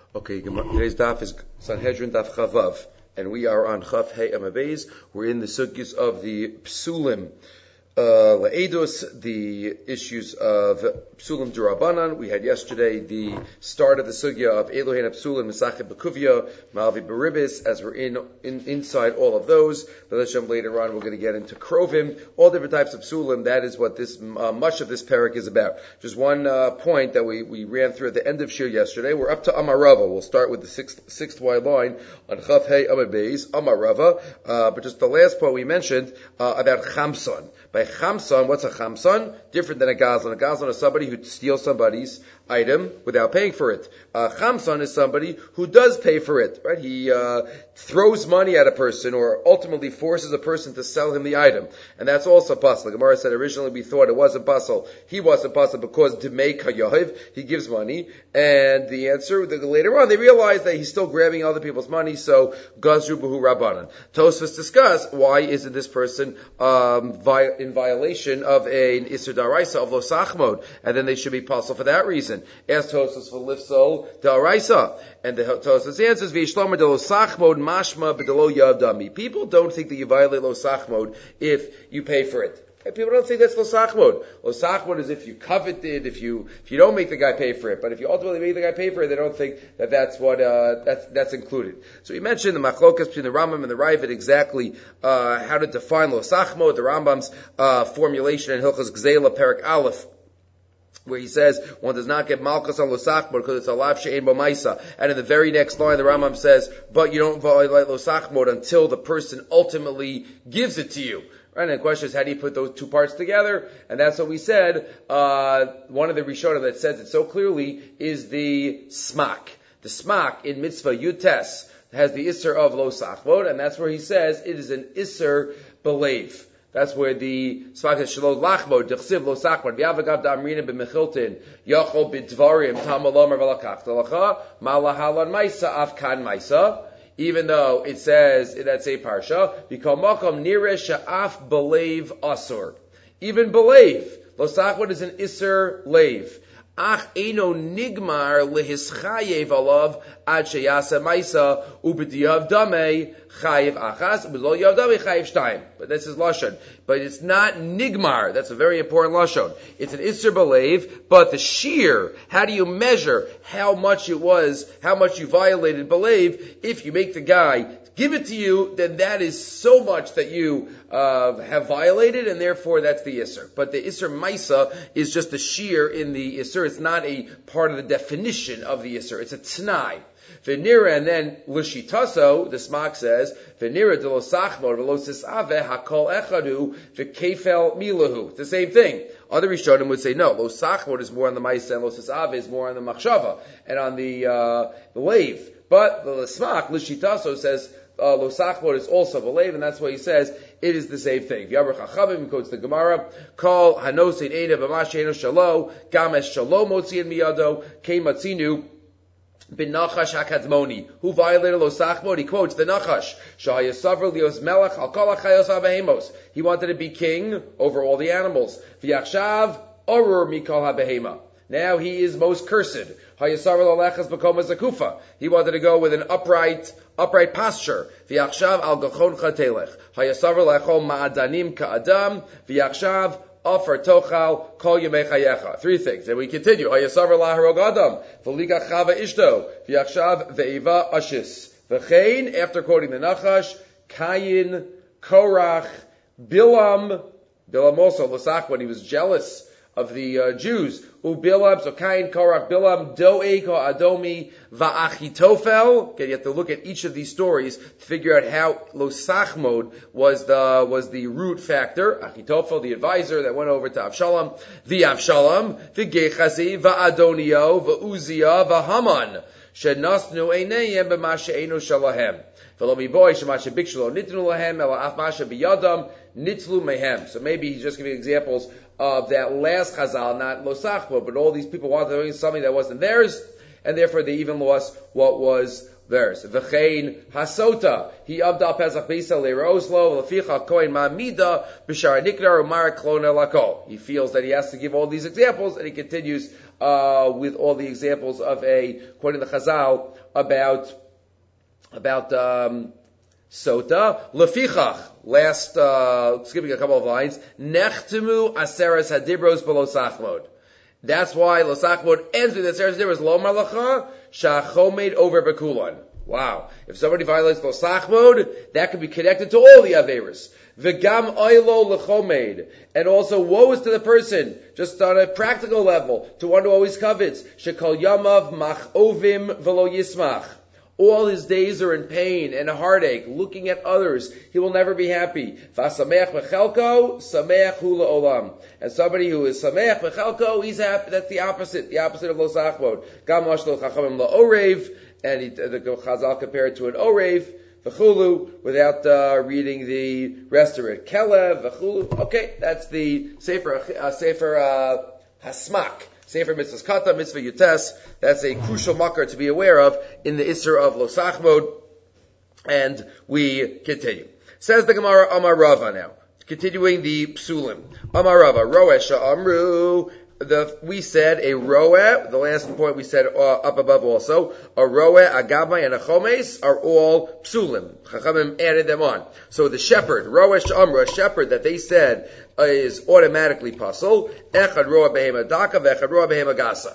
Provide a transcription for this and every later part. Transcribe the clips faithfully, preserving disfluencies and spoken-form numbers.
Okay, today's daf is Sanhedrin daf Chavav, and we are on Chav Hey Amabez. We're in the sugyas of the Psulim uh, La'edos, the issues of Psulim Durabanan. We had yesterday the start of the sugya of Elohein Psulim, Mesachet Bekuvia, Malvi Beribis, as we're in, in inside all of those. But later on we're going to get into Krovim, all different types of Psulim. That is what this uh, much of this parak is about. Just one uh, point that we, we ran through at the end of Shir yesterday. We're up to Amarava. We'll start with the sixth sixth Y line on Chav Hey Amabez, Amarava. Uh, but just the last point we mentioned uh, about Chamson. By Chamson, what's a Chamson? Different than a Gazlan. A Gazlan is somebody who steals somebody's item without paying for it. A Chamson is somebody who does pay for it, right? He uh, throws money at a person or ultimately forces a person to sell him the item. And that's also puzzle. The Gemara said originally we thought it wasn't puzzle. He wasn't puzzle because Demei Kayahiv, he gives money. And the answer, the, later on, they realized that he's still grabbing other people's money, so Gazru Buhu Rabbanan. Tosfos discuss why isn't this person um, vi- in violation of an Isser Daraisa of Lo Sachmod, and then they should be puzzle for that reason. Ask Tosfos for Lifsol Daraisa. And the Tosfos answers, V'yishlomer de Lo Sachmod mashma b'delo yavdami. People don't think that you violate Lo Sachmod if you pay for it. And people don't think that's Lo Sachmod. Lo Sachmod is if you covet it, if you if you don't make the guy pay for it. But if you ultimately make the guy pay for it, they don't think that that's what uh, that's that's included. So we mentioned the machlokas between the Rambam and the Raavad exactly uh, how to define Lo Sachmod. The Rambam's uh, formulation in Hilchos Gzeila Perak Aleph, where he says one does not get malchus on Lo Sachmod because it's a lav she'ein bo ma'isa. And in the very next line, the Rambam says, but you don't violate Lo Sachmod until the person ultimately gives it to you. Right, and the question is, how do you put those two parts together? And that's what we said. Uh, one of the Rishonim that says it so clearly is the smak. The smak in Mitzvah Yutes has the Isser of Lo Sachmod, and that's where he says it is an Isser Belev. That's where the smak is Shelo Lachmod, Dechsiv Lo Sachmod, V'yavagav Da'amrina B'mechiltin, Yachol B'dvarim, Tamalomar V'lakach T'alacha, Malahalan Maisa, Afkan Maisa. Even though it says in that same parsha, "V'kol nireh sha'af belev asur." Even belev, Lo Sachmod is an iser leiv. Ach eino nigmar lehischayev alav ad sheyasa maisa ubediyav damei chayev achas ubedlo yav damei chayev shtayim. But this is lashon. But it's not nigmar. That's a very important lashon. It's an iser belev, but the shear. How do you measure how much it was, how much you violated belev? If you make the guy give it to you, then that is so much that you uh, have violated, and therefore that's the Isser. But the Isser Maisa is just a shear in the Isser. It's not a part of the definition of the Isser. It's a T'nai. V'nira, and then L'shitaso, the Smak says, V'nira de lo Sachmod v'lo sisave hakol echadu v'kefel milahu. It's the same thing. Other Rishonim would say, no, Lo Sachmod is more on the Maisa, and Lo sisave is more on the Machshava, and on the, uh, the Leiv. But the Smak, L'shitaso, says, Uh, Lo Sachmod is also Belev, and that's why he says it is the same thing. V'yaber Chachavim quotes the Gemara, Kol Hanosin Eida B'Masheinu Shalo, Gamesh Shalo Motziin Miyado, Kei Matzinu bin Nachash HaKadmoni. Who violated Lo Sachmod? He quotes the Nachash, Shahayasavar Lios Melech Al Kol HaChayos HaBehemos. He wanted to be king over all the animals. V'yachshav Orur Mikol HaBehema. Now he is most cursed. Hayasavar Lalechas B'Koma Zakufa. He wanted to go with an upright, upright posture. V'yachshav al gachon chatelech. Hayasavar Lechol ma'adanim ka'adam. V'yachshav afar tochal kol yemei chayecha. Three things. And we continue. Hayasavar laharog adam. V'liga chava ishto. V'yachshav ve'iva ashis. V'chein, after quoting the Nachash, Kayin, Korach, Bilam, Bilam also, L'sach, when he was jealous of the uh, Jews. Ubilam, so Kain, Korach, Bilam, Doeg, Adomi, Va'achitofel. Okay, you have to look at each of these stories to figure out how Lo Sachmod was the, was the root factor. Achitofel, the advisor that went over to Avshalom. The Avshalom, V'gechazi, Va'adonio, Va'uzia, Va'haman. Shenasnu einayim b'ma she'enu shalahem. V'lo miboy shema she'bikshu lo nitnu lahem, ela af ma she'biyadam nitlu mehem. So maybe he's just giving examples of that last chazal, not Lo Sachmod, but all these people wanted something that wasn't theirs, and therefore they even lost what was theirs. V'chein hasota, he abdal pesach beisa le'roslo, leficha kohen ma'amida, b'shar niknar u'mar klona lakol. He feels that he has to give all these examples, and he continues uh, with all the examples of a, quoting the Chazal, about, about, um, Sota, Lefichach, last, uh, skipping a couple of lines, Nechtimu Aseres Hadibros Below Sachmod. That's why Losachmod ends with Aseres Hadibros, Lo Malacha, Shachomed over Bekulan. Wow. If somebody violates Losachmod, that could be connected to all the Averis. V'gam Oilo Lechomed. And also, woe is to the person, just on a practical level, to one who always covets, Shekal Yamav Machovim Velo Yismach. All his days are in pain and heartache, looking at others. He will never be happy. V'sameach mechelko, sameach hu la'olam. And somebody who is sameach mechelko, he's happy. That's the opposite, the opposite of lo sachmod. Gam ashlo chachamim la'orev, and he, the Chazal compared to an orev, v'chulu, without uh, reading the rest of it. Kelev, v'chulu. Okay, that's the Sefer, uh, Sefer uh, Hasmak. Sefer Mitzvahs Kata, Mitzvah Yutes, that's a crucial makar to be aware of in the Isser of Losachmod. And we continue. Says the Gemara, Amar Rava now. Continuing the Psulim. Amar Rava, Roeh Sha'amru, the, we said a Roeh, the last point we said uh, up above also, a Roeh, a Gabbai, and a Chomes are all Psulim. Chachamim added them on. So the shepherd, Roeh Sha'amru, a shepherd that they said, is automatically puzzle. Echad roa behema daka, vechad roa behema gasa.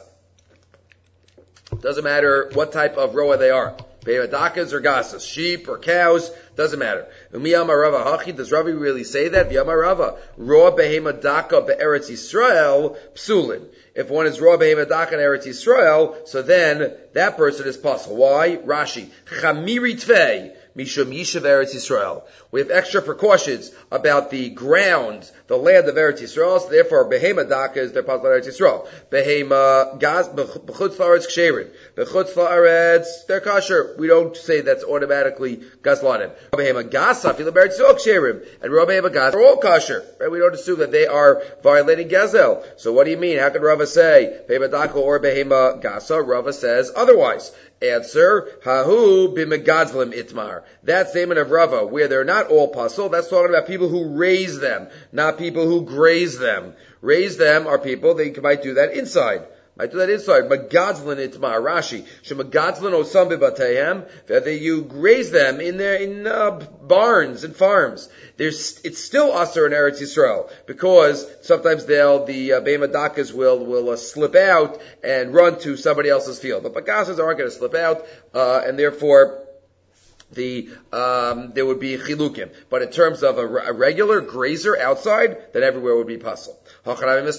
Doesn't matter what type of roa they are. Behema dakas or gasas, sheep or cows, doesn't matter. Umiyama Rava hachi, does Ravi really say that? V'yama Rava, roa behema daka be'eretz Yisrael, psulin. If one is roa behema daka in Eretz Yisrael, so then that person is puzzle. Why? Rashi, chamiri tvei. Mishum Yishav Eretz Yisrael. We have extra precautions about the ground, the land of Eretz Yisrael, so therefore Behema Daka is their puzzle Eretz Yisrael. Behema Gaz, Bechutz La'aretz Ksherin. Bechutz La'aretz, they're kosher. We don't say that's automatically Gazlanim. Behema Gaza, Fila Eretz Yisrael Ksherim. And Rob Behema Gaza are all kosher. Right? We don't assume that they are violating Gazel. So what do you mean? How can Rava say Behema Daka or Behema Gaza? Rava says otherwise. Answer, Hahu b'megadzlim itmar. That's the statement of Rava, where they're not all puzzle. That's talking about people who raise them, not people who graze them. Raise them are people, they might do that inside. Might do that inside. Megadzlin itmar, Rashi. Shemegadzlin osam b'bateihem. That you graze them in their, in, uh, barns and farms. There's, it's still usher in Eretz Yisrael. Because sometimes they'll, the, uh, Behema Dakas will, will, uh, slip out and run to somebody else's field. But Bagasas aren't going to slip out, uh, and therefore, the, um, there would be chilukim. But in terms of a, a regular grazer outside, then everywhere would be puzzle. And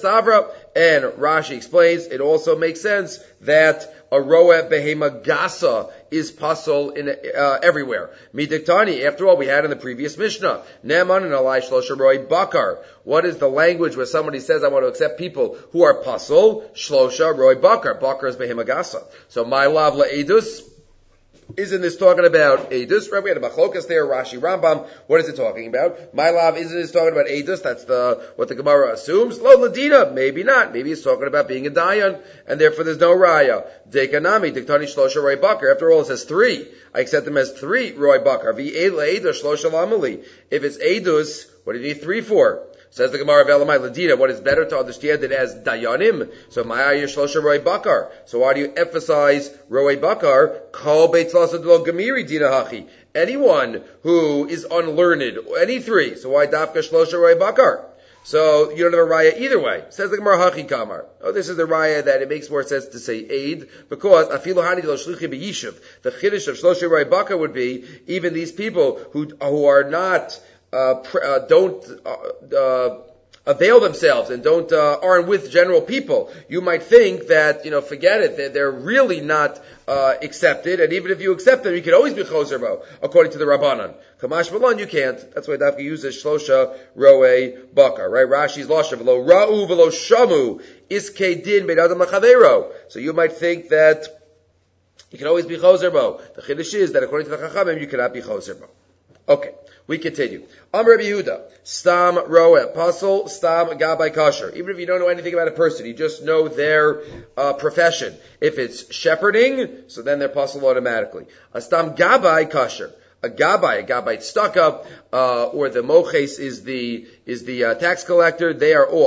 Rashi explains, it also makes sense that a roeh behema gasa is puzzle in uh, everywhere. Midiktani, after all, we had in the previous Mishnah, Ne'eman and Alai Shlosha Roi Bakar. What is the language where somebody says, I want to accept people who are puzzle? Shlosha Roi Bakar. Bakar is behema gasa. So my lav la'edus. Isn't this talking about Eidus? Right? We had a Machlokas there, Rashi, Rambam. What is it talking about? My love, isn't this talking about Eidus? That's the, what the Gemara assumes. Lo Ladina, maybe not. Maybe it's talking about being a Dayan, and therefore there's no Raya. Dekanami, Diktani Shlosha Roy Bakar. After all, it says three. I accept them as three Roy Bakar. V'Eid Shlosha Lamali. If it's Eidus, what do you need three for? Says the Gemara of Elamai Ladina, what is better to understand it as Dayanim? So Ma'ayah Shlosha Roy Bakar. So why do you emphasize Roy Bakar? Kol Beit Tzlasadlo Gamiri Dina Hachi. Anyone who is unlearned, any three. So why Dafka Shlosha Roy Bakar? So you don't have a raya either way. Says the Gemara Hachi Kamar. Oh, this is the raya that it makes more sense to say aid, because Afilu Hani Lo Shlichi B'Yishuv. The Chiddush of Shlosha Roy Bakar would be, even these people who, who are not, Uh, pr- uh, don't uh, uh, avail themselves and don't uh, aren't with general people. You might think that, you know, forget it, they're, they're really not uh, accepted, and even if you accept them, you can always be choser bo, according to the Rabbanan. Kamash Malon, you can't. That's why Dafka uses Shlosha Roe Bakar, right? Rashi's Losha, v'lo ra'u v'lo shamu, iskei din beid adam l'chaveiro. So you might think that you can always be choser bo. The Chiddush is that according to the Chachamim, you cannot be choser bo. Okay. We continue. Amr Rabbi Yehuda, Stam Roeh, Puzzle, Stam Gabai Kasher. Even if you don't know anything about a person, you just know their uh, profession. If it's shepherding, so then they're puzzle automatically. A Stam Gabai Kasher. A Gabai, a Gabai Stuckup, uh, or the Moches is the, is the uh, tax collector, they are all.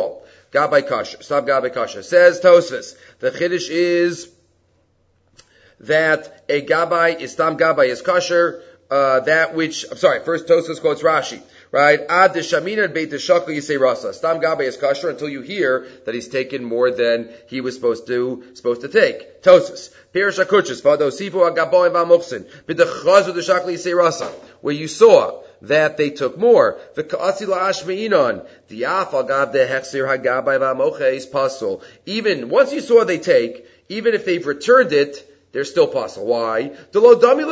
Gabbai kasher. Stam Gabbai kasher. Says Tosfos. The chiddush is that a Gabbai is Stam Gabbai is kasher, uh, that which, I'm sorry, first Tosfos quotes Rashi. Right? Ad deshamina beit deshakal yisei rasa. Stam Gabbai is kasher until you hear that he's taken more than he was supposed to supposed to take. Tosfos. Pirish hakuchos vado sifu agaboy v'amuchsin b'dechazu deshakal yisei rasa. Where you saw that they took more. The ka'atzi la'ashmeinon the afal gav de hechsir hagabay v'amoches pasul. Even once you saw they take, even if they've returned it, they're still possible. Why? Other regular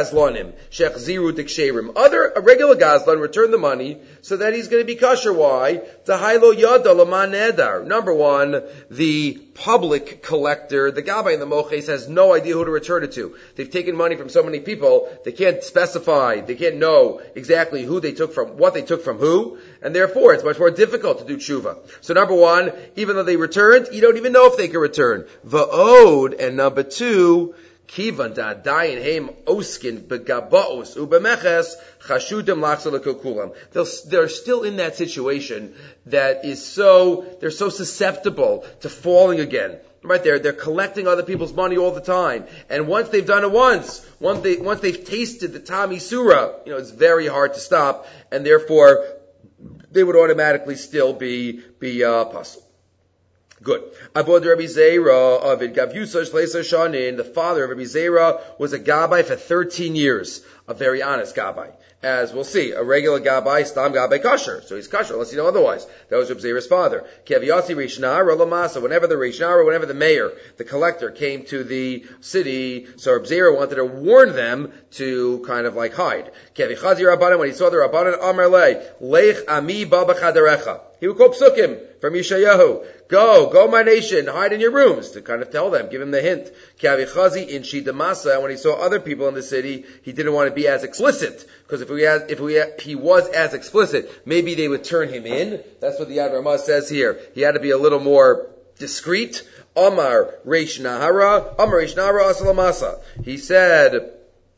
gazlan return the money so that he's going to be kosher. Why? Number one, the public collector, the gabbai and the moches, has no idea who to return it to. They've taken money from so many people, they can't specify, they can't know exactly who they took from, what they took from who, and therefore it's much more difficult to do tshuva. So number one, even though they returned, you don't even know if they can return. Va'od, and number two, kivan da'adayin heim oskin begabaos ubemeches chashudim lachzal kulam. They're still in that situation that is so, they're so susceptible to falling again. Right there, they're collecting other people's money all the time. And once they've done it once, once they, once they've tasted the Tami Surah, you know, it's very hard to stop, and therefore, they would automatically still be, be, uh, puzzled. Good. Abod Rabbi Zera of it Gavyusa Shleisa Shanin, the father of Rabbi Zera, was a gabbai for thirteen years. A very honest gabbai. As we'll see, a regular gabbai, stam gabbai kasher. So he's kasher, unless you know otherwise. That was Rabbi Zera's father. Kevyasi Rishnar Lamasa, whenever the Rishnar, whenever the mayor, the collector, came to the city, so Rabbi Zera wanted to warn them to kind of like hide. Kevichazi Rabbanan, when he saw the Rabbanan, Amar Le, Lech Ami Baba Chadarecha. He would quote psukim from Yeshayahu. Go, go my nation, hide in your rooms, to kind of tell them, give him the hint. Kevichazi in Shidamasa, when he saw other people in the city, he didn't want to be as explicit, because if we had, if we had, he was as explicit, maybe they would turn him in. That's what the Yad Ramah says here. He had to be a little more discreet. Amar Reish Nahara, Amar Reish Nahara Asalamasa. He said,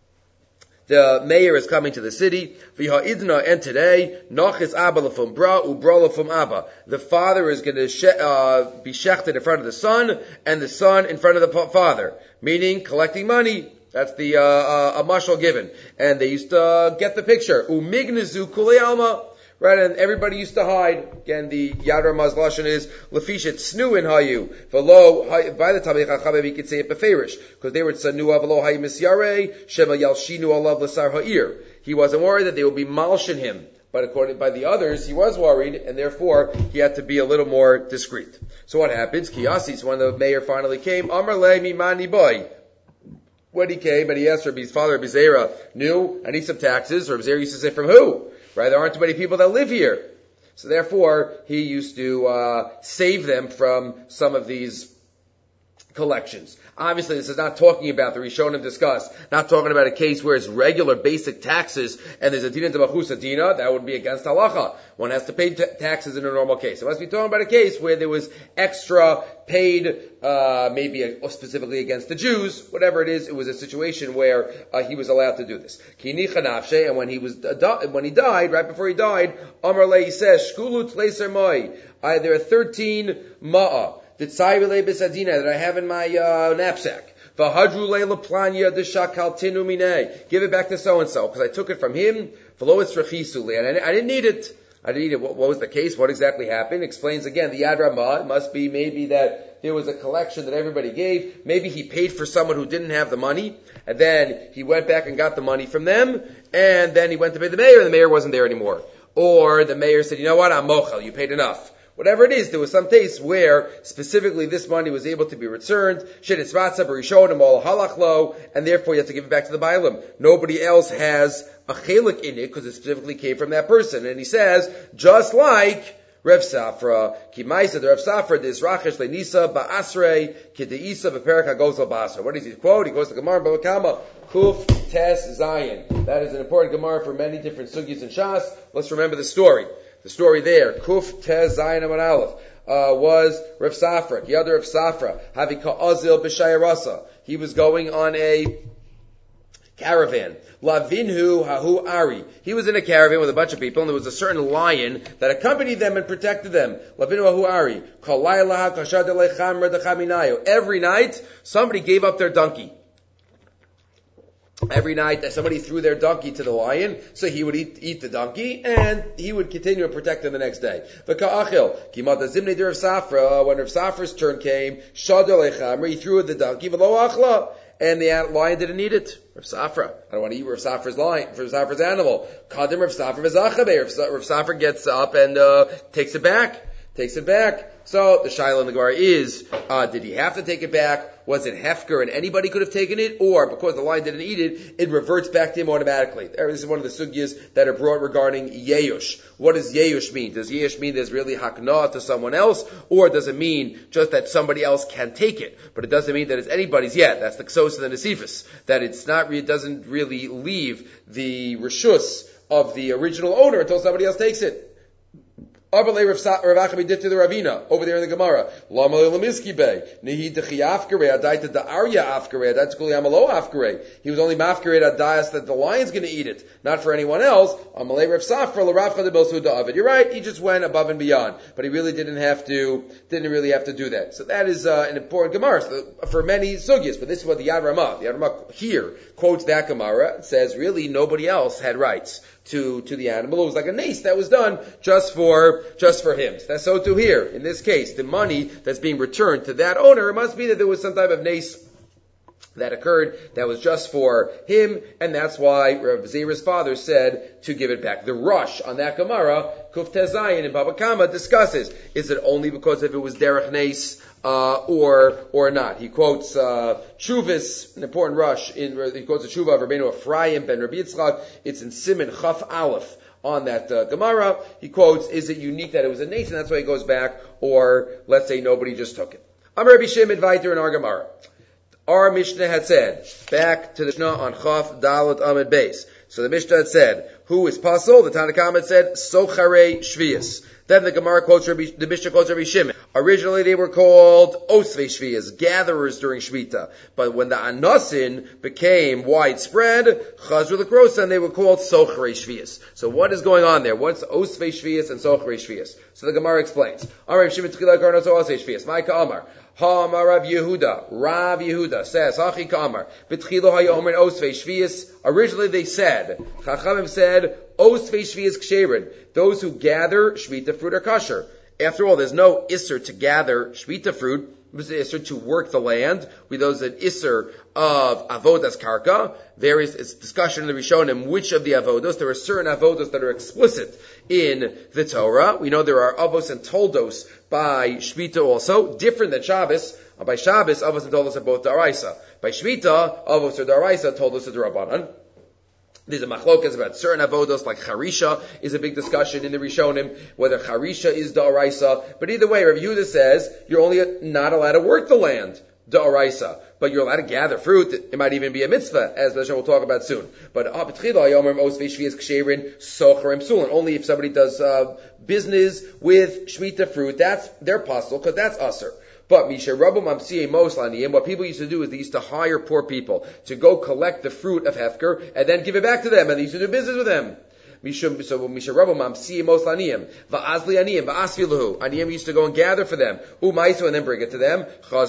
the mayor is coming to the city. V'ha'idna, and today, Nachis Abba lefum bra, ubra lefum Abba. The father is going to she- uh, be shechted in front of the son, and the son in front of the father. Meaning, collecting money. That's the, uh, uh, a mashal given. And they used to uh, get the picture. Umignazu kulei alma. Right, and everybody used to hide. Again, the Yad Ramah's lashon is lefishet snu in hayu. V'lo, by the time we could say it beferish, because they were tzanu avlo hayu misyare shema yalshinu alav l'sar ha'ir. He wasn't worried that they would be malshin him, but according by the others, he was worried, and therefore he had to be a little more discreet. So what happens? Kiyasis, when the mayor finally came, Amar le mimani boy. When he came and he asked Rabbi's father, Rabbi Zera, knew, I need some taxes. Rabbi Zera used to say, from who? Right, there aren't too many people that live here. So therefore, he used to uh, save them from some of these collections. Obviously, this is not talking about the Rishonim discussed, not talking about a case where it's regular basic taxes and there's a dina d'machus dina, that would be against halacha. One has to pay t- taxes in a normal case. It must be talking about a case where there was extra paid, uh, maybe a, specifically against the Jews, whatever it is, it was a situation where uh, he was allowed to do this. And when he was uh, when he died, right before he died, Amar Le, he says, Shkulu tleiser moi. There are thirteen ma'ah that I have in my uh, knapsack. Give it back to so and so because I took it from him. And I didn't need it. I didn't need it. What, what was the case? What exactly happened? Explains again the Yad Ramah. It must be maybe that there was a collection that everybody gave. Maybe he paid for someone who didn't have the money, and then he went back and got the money from them, and then he went to pay the mayor, and the mayor wasn't there anymore. Or the mayor said, you know what, I'm mochel, you paid enough. Whatever it is, there was some case where specifically this money was able to be returned, and therefore you have to give it back to the Bailam. Nobody else has a chelik in it because it specifically came from that person. And he says, just like Rev Safra, Kimaisa, the Rev Safra, this Rachesh Lenisa, Ba'asrei, Kideisa, Beperak HaGozal Ba'asrei. What does he quote? He goes to Gemara, Babakama, Kuf, Tes, Zayin. That is an important Gemara for many different sugis and shas. Let's remember the story. The story there, Kuf Tez Zayin Amar Aleph, uh, was Rav Safra, the other Rav Safra, Havika Azil B'Shayarasa. He was going on a, Caravan. Lavinhu hahu ari. He was in a caravan with a bunch of people, and there was a certain lion that accompanied them and protected them. Lavinhu hahu ari. Every night, somebody gave up their donkey. Every night, somebody threw their donkey to the lion, so he would eat, eat the donkey, and he would continue to protect them the next day. When Rav Safra's turn came, he threw the donkey, and the lion didn't eat it. Rav Safra, I don't want to eat Rav Safra's lion, Rav Safra's animal. Kadim Rav Safra v'zachabe. Rav Safra gets up and uh, takes it back. Takes it back. So the Shaila in the Gemara is, uh, did he have to take it back? Was it hefker and anybody could have taken it? Or because the lion didn't eat it, it reverts back to him automatically? This is one of the sugyas that are brought regarding yeyush. What does yeyush mean? Does yeyush mean there's really hakna to someone else? Or does it mean just that somebody else can take it? But it doesn't mean that it's anybody's yet. That's the ksos and the nesifis. That it's not, it doesn't really leave the reshus of the original owner until somebody else takes it. Rav Achabi did to the Ravina over there in the Gemara. He was only mafkared adayas that the lion's going to eat it, not for anyone else. You're right. He just went above and beyond, but he really didn't have to. Didn't really have to do that. So that is uh, an important Gemara so, for many sugyas. But this is what the Yad Ramah, the Yad Ramah here quotes that Gemara. It says really nobody else had rights to, to the animal. It was like a nace that was done just for, just for him. So that's so too here. In this case, the money that's being returned to that owner, it must be that there was some type of nace that occurred that was just for him, and that's why Rav Zera's father said to give it back. The rush on that Gemara, Kuf Tezayin in Baba Kama discusses, is it only because if it was derech nace, uh, or, or not? He quotes, uh, Chuvis, an important rush, in, he quotes a Chuva of Rabbeinu Ephraim ben Rabbi Yitzchak, it's in Siman Chaf Aleph. On that uh, Gemara, he quotes, is it unique that it was a nace, and that's why he goes back, or let's say nobody just took it. Amar Rabbi Shimon Vayter in our Gemara. Our Mishnah had said, back to the Mishnah on Chaf Dalet Amid Beis. So the Mishnah had said, who is Pasul? The Tanakh had said, Socharei Shvius. Then the Gemara quotes Rabbi, the Mishnah quotes Rabbi Shimon. Originally they were called Osvei Shvius, gatherers during Shvita. But when the Anosin became widespread, Chazru L'Krosa, and they were called Socharei Shvius. So what is going on there? What's Osvei Shvius and Socharei Shvius? So the Gemara explains. Amar Shimon Tzchila Karnos Osvei Shvius. Ma'ika Amar. Ha Amar Rav Yehuda. Rav Yehuda says, Hachi Kamar. B'tchilo hayomer Osvei Shvius. Originally they said, Chachamim said, Osvei Shvius Ksherin. Those who gather Shvita fruit are kosher. After all, there's no isser to gather Shvita fruit. There's an isser to work the land. We know there's an isser of avodas karka. There is it's discussion in the Rishonim which of the avodos. There are certain avodos that are explicit in the Torah. We know there are avos and toldos by Shvita also, different than Shabbos. By Shabbos, avos and toldos are both daraisa. By Shvita, avos are daraisa, toldos are darabanan. There's a machlokas about certain avodos, like charisha is a big discussion in the Rishonim, whether charisha is da'araisa. But either way, Rav Yehuda says, you're only not allowed to work the land, da'araisa. But you're allowed to gather fruit. It might even be a mitzvah, as we'll talk about soon. But only if somebody does uh, business with shmita fruit, that's their puzzle, because that's usher. But what people used to do is they used to hire poor people to go collect the fruit of Hefker and then give it back to them, and they used to do business with them. So Aniyim used to go and gather for them, and then bring it to them.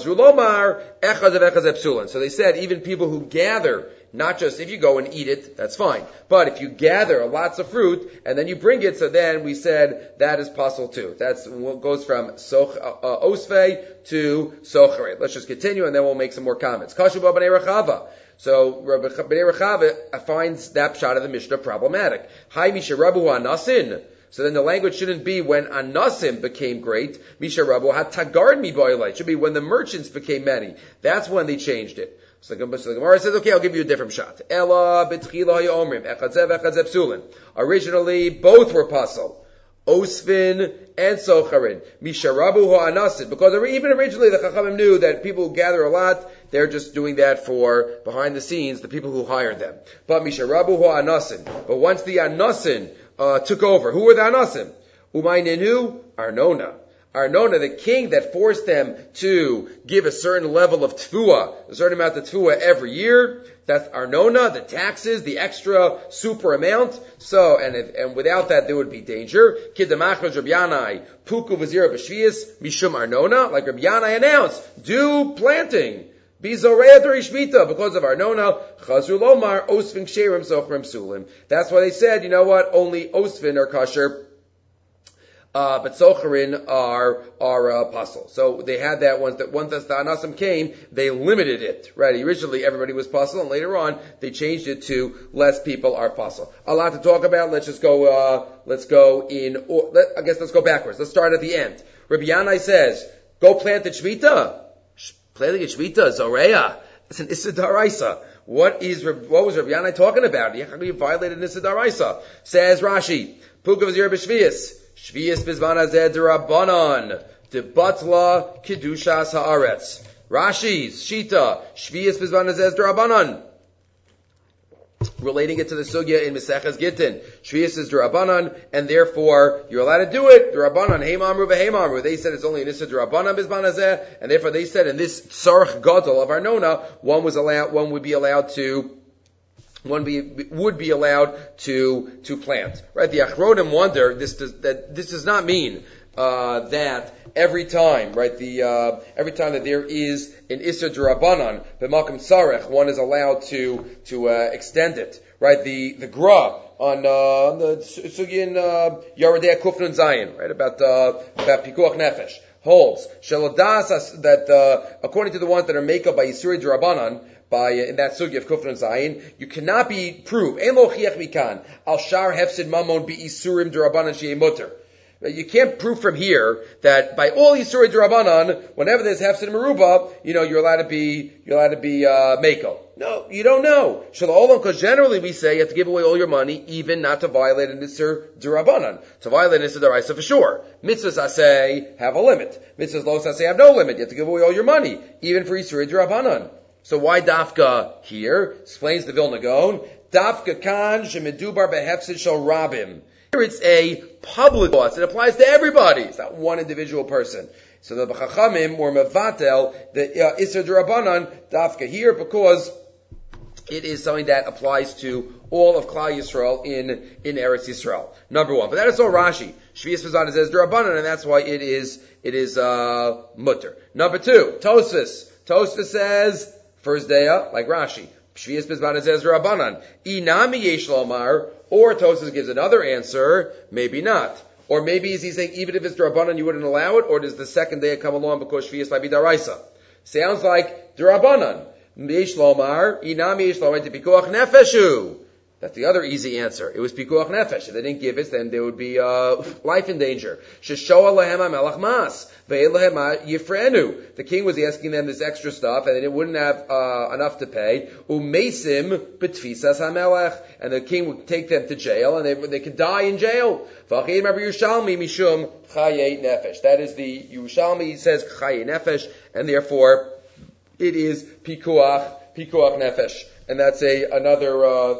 So they said even people who gather, not just if you go and eat it, that's fine. But if you gather lots of fruit and then you bring it, so then we said that is possible too. That's what goes from soch, uh, osvei to sochere. Let's just continue and then we'll make some more comments. Kashu b'nei Rechava. So Rabbi Bnei Rechava finds that pshat of the Mishnah problematic. Hai misharabu anasin. So then the language shouldn't be when anasim became great. Misharabu had tagart mi boilay. It should be when the merchants became many. That's when they changed it. So the Gemara says, okay, I'll give you a different shot. Ela b'tchila hayomrim echadzev echadzev psulin. Originally, both were pasul. Osvin and Socharin. Misharabu ha'anasin. Because even originally the Chachamim knew that people who gather a lot, they're just doing that for behind the scenes, the people who hired them. But Misharabu ha'anasin. But once the anasin uh, took over, who were the anasim? Umayninu? Arnona. Arnona, the king that forced them to give a certain level of tefua, a certain amount of tefua every year. That's Arnona, the taxes, the extra super amount. So, and if, and without that, there would be danger. Kidamachos Rabbi Yanai, Puku Vazira B'Shvius, Mishum Arnona, like Rabbi Yanai announced, do planting. Bizoreya Shmita, because of Arnona, Chazru Lomar, Osvin Ksherim Sochrim Sulim. That's why they said, you know what, only Osvin are kosher. Uh, but Socharin are, are, uh, puzzle. So they had that once that, once the Anasim came, they limited it, right? Originally everybody was puzzle, and later on, they changed it to less people are puzzle. A lot to talk about, let's just go, uh, let's go in, or, let, I guess let's go backwards. Let's start at the end. Rabbi Yanai says, go plant the Shmita. Planting a Shmita, Zoreya. It's an Issa Daraisa. What is, what was Rabbi Yanai talking about? He violated an Issa Daraisa. Says Rashi, Pukav Zir B'Shvius. Shvius bizman hazeh d'Rabbanan, debatla kedushas haaretz. Rashi's Shita, Shvius bizman hazeh d'Rabbanan. Relating it to the sugya in Maseches Gittin. Shvius is d'Rabbanan, and therefore you're allowed to do it. D'Rabbanan, heimamru v'heimamru. They said it's only an issa d'Rabbanan bizman hazeh, and therefore they said in this tzarech gadol of Arnona, one was allowed, one would be allowed to One be, would be allowed to to plant, right? The Achronim wonder this does that this does not mean uh, that every time, right? The uh, every time that there is an Isser D'Rabbanan b'Malkum Tzarech, one is allowed to to uh, extend it, right? The the Gra on uh, on the Sugin uh, Yaredei Kufnun Zayin, right? About uh, about Pikuach Nefesh holds Sheladas that uh, according to the ones that are made up by Yisuri D'Rabbanan. By uh, in that sugya of Kufran Zayin, you cannot be proved. Ein lo chiach mikan al shar hefsid mamon bi isurim d'Rabbanan sheyeh mutter. You can't prove from here that by all Yisurim d'Rabbanan, whenever there's hefsid meruba, you know you're allowed to be you're allowed to be uh, meko. No, you don't know. Shalom, because generally we say you have to give away all your money, even not to violate an Isser d'Rabbanan. To violate an Isser d'Oraisa for sure. Mitzvahs I say have a limit. Mitzvahs los I say have no limit. You have to give away all your money, even for Yisurim d'Rabbanan. So why dafka here? Explains the Vilna Gaon. Dafka kan shemedubar behefsid shel rabim. Here it's a public law. It applies to everybody. It's not one individual person. So the Chachamim were mevatel the uh, Isser d'Rabbanan dafka here because it is something that applies to all of Klal Yisrael in in Eretz Yisrael. Number one, but that is all Rashi. Shvius V'zan says d'Rabbanan, and that's why it is it is uh, mutter. Number two, Tosfos. Tosfos says. First day up, like Rashi. Shvius bizman says Rabbanan. Inami yesh lomar, or Tosfos gives another answer, maybe not. Or maybe is he saying even if it's Rabbanan you wouldn't allow it, or does the second day come along because Shvius might be Daraisa? Sounds like Rabbanan. Yesh lomar, inami yesh lomar tipikuach nefeshu. That's the other easy answer. It was pikuach nefesh. If they didn't give it, then there would be uh, life in danger. Sheshoa lehem hamelach mas ve'elehem yifrenu. The king was asking them this extra stuff, and they wouldn't have uh, enough to pay. Umesim betfisas hamelech, and the king would take them to jail, and they they could die in jail. V'achid Rabbi Yerushalmi mishum chayei nefesh. That is the Yerushalmi says chayei nefesh, and therefore it is pikuach pikuach nefesh, and that's a another. Uh,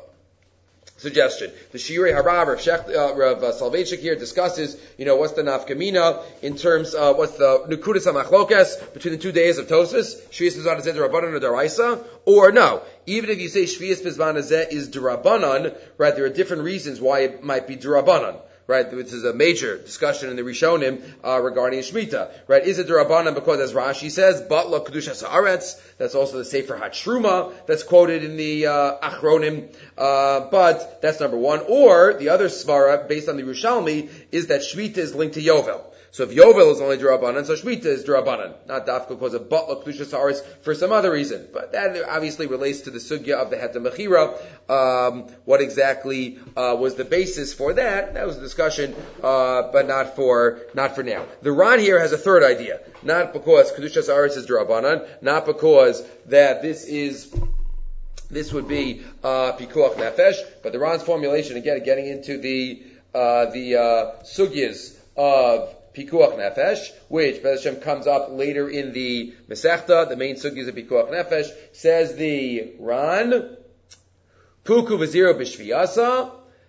Suggestion. The Shirei Harav Rav Shech, uh, Rav uh, Soloveitchik here discusses, you know, what's the nafkamina in terms of what's the Nukudas HaMachlokas between the two days of Tosfos, Shvius Bizman Hazeh D'Rabbanan or D'Oraisa, or no. Even if you say Shvius Bizman Hazeh is D'Rabbanan, right, there are different reasons why it might be D'Rabbanan. Right, this is a major discussion in the Rishonim uh, regarding Shemitah. Right, is it D'Rabbanan because, as Rashi says, Batla Kedushas Haaretz? That's also the Sefer HaTruma that's quoted in the uh, Achronim. Uh, but that's number one. Or the other svara, based on the Yerushalmi, is that Shemitah is linked to Yovel. So if Yovel is only D'Rabbanan, so Shemitah is D'Rabbanan, not Dafka because of Batla Kedushas Haaretz for some other reason. But that obviously relates to the sugya of the Heter Mechira. Um, what exactly uh, was the basis for that? That was a discussion, uh, but not for not for now. The Ran here has a third idea, not because Kedushas Haaretz is D'Rabbanan, not because that this is. This would be uh, Pikuach Nefesh, but the Ran's formulation, again, getting into the uh, the uh, sugyas of Pikuach Nefesh, which Be'ez Hashem comes up later in the Masechta, the main sugyas of Pikuach Nefesh, says the Ran, Puku v'ziro b'shviyasa,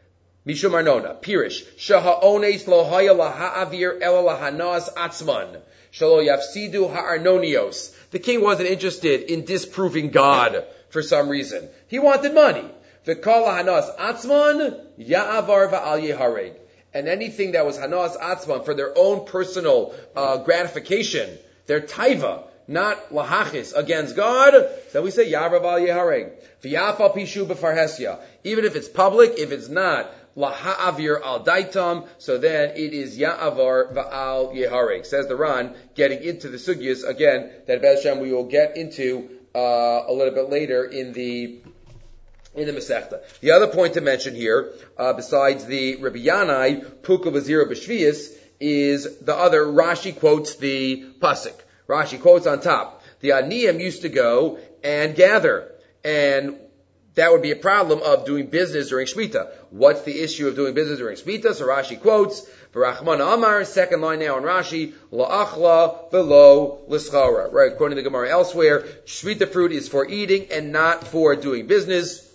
Mishum Arnona, Pirish, Shaha'ones lo haya laha'avir ela lahanas atzman, shalo yafsidu ha'arnonios. The king wasn't interested in disproving God for some reason. He wanted money. V'kol lahanas atzman, ya'avar va'al yehareg. And anything that was hanas atzman for their own personal uh, gratification, their taiva, not lahachis against God, so we say ya'avar va'al yehareg. V'yafal pishu b'farhesya. Even if it's public, if it's not, laha'avir al daitam, so then it is ya'avar va'al yehareg. Says the Ran, getting into the sugyas, again, that Be'ez Hashem we will get into uh, a little bit later in the in the Masechta. The other point to mention here, uh, besides the Rabbi Yanai, Puka Bazira B'Shvius, is the other, Rashi quotes the Pasuk. Rashi quotes on top. The Aniyim used to go and gather, and that would be a problem of doing business during Shemitah. What's the issue of doing business during Shemitah? So Rashi quotes, V'rachman Amar, second line now in Rashi, La'achla v'lo l'schara. Right, quoting the Gemara elsewhere, Shemitah fruit is for eating and not for doing business.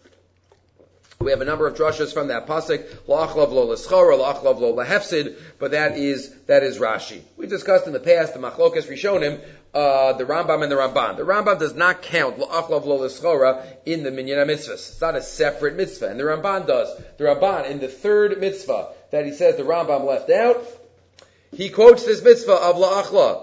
We have a number of drashas from that pasuk, La'achla v'lo l'schara, La'achla v'lo l'hefsid, but that is, that is Rashi. We discussed in the past the Machlokas Rishonim, Uh, the Rambam and the Ramban. The Rambam does not count L'achla v'lo l'schora in the Minyan HaMitzvahs. It's not a separate mitzvah, and the Ramban does. The Ramban, in the third mitzvah that he says the Rambam left out, he quotes this mitzvah of L'achla.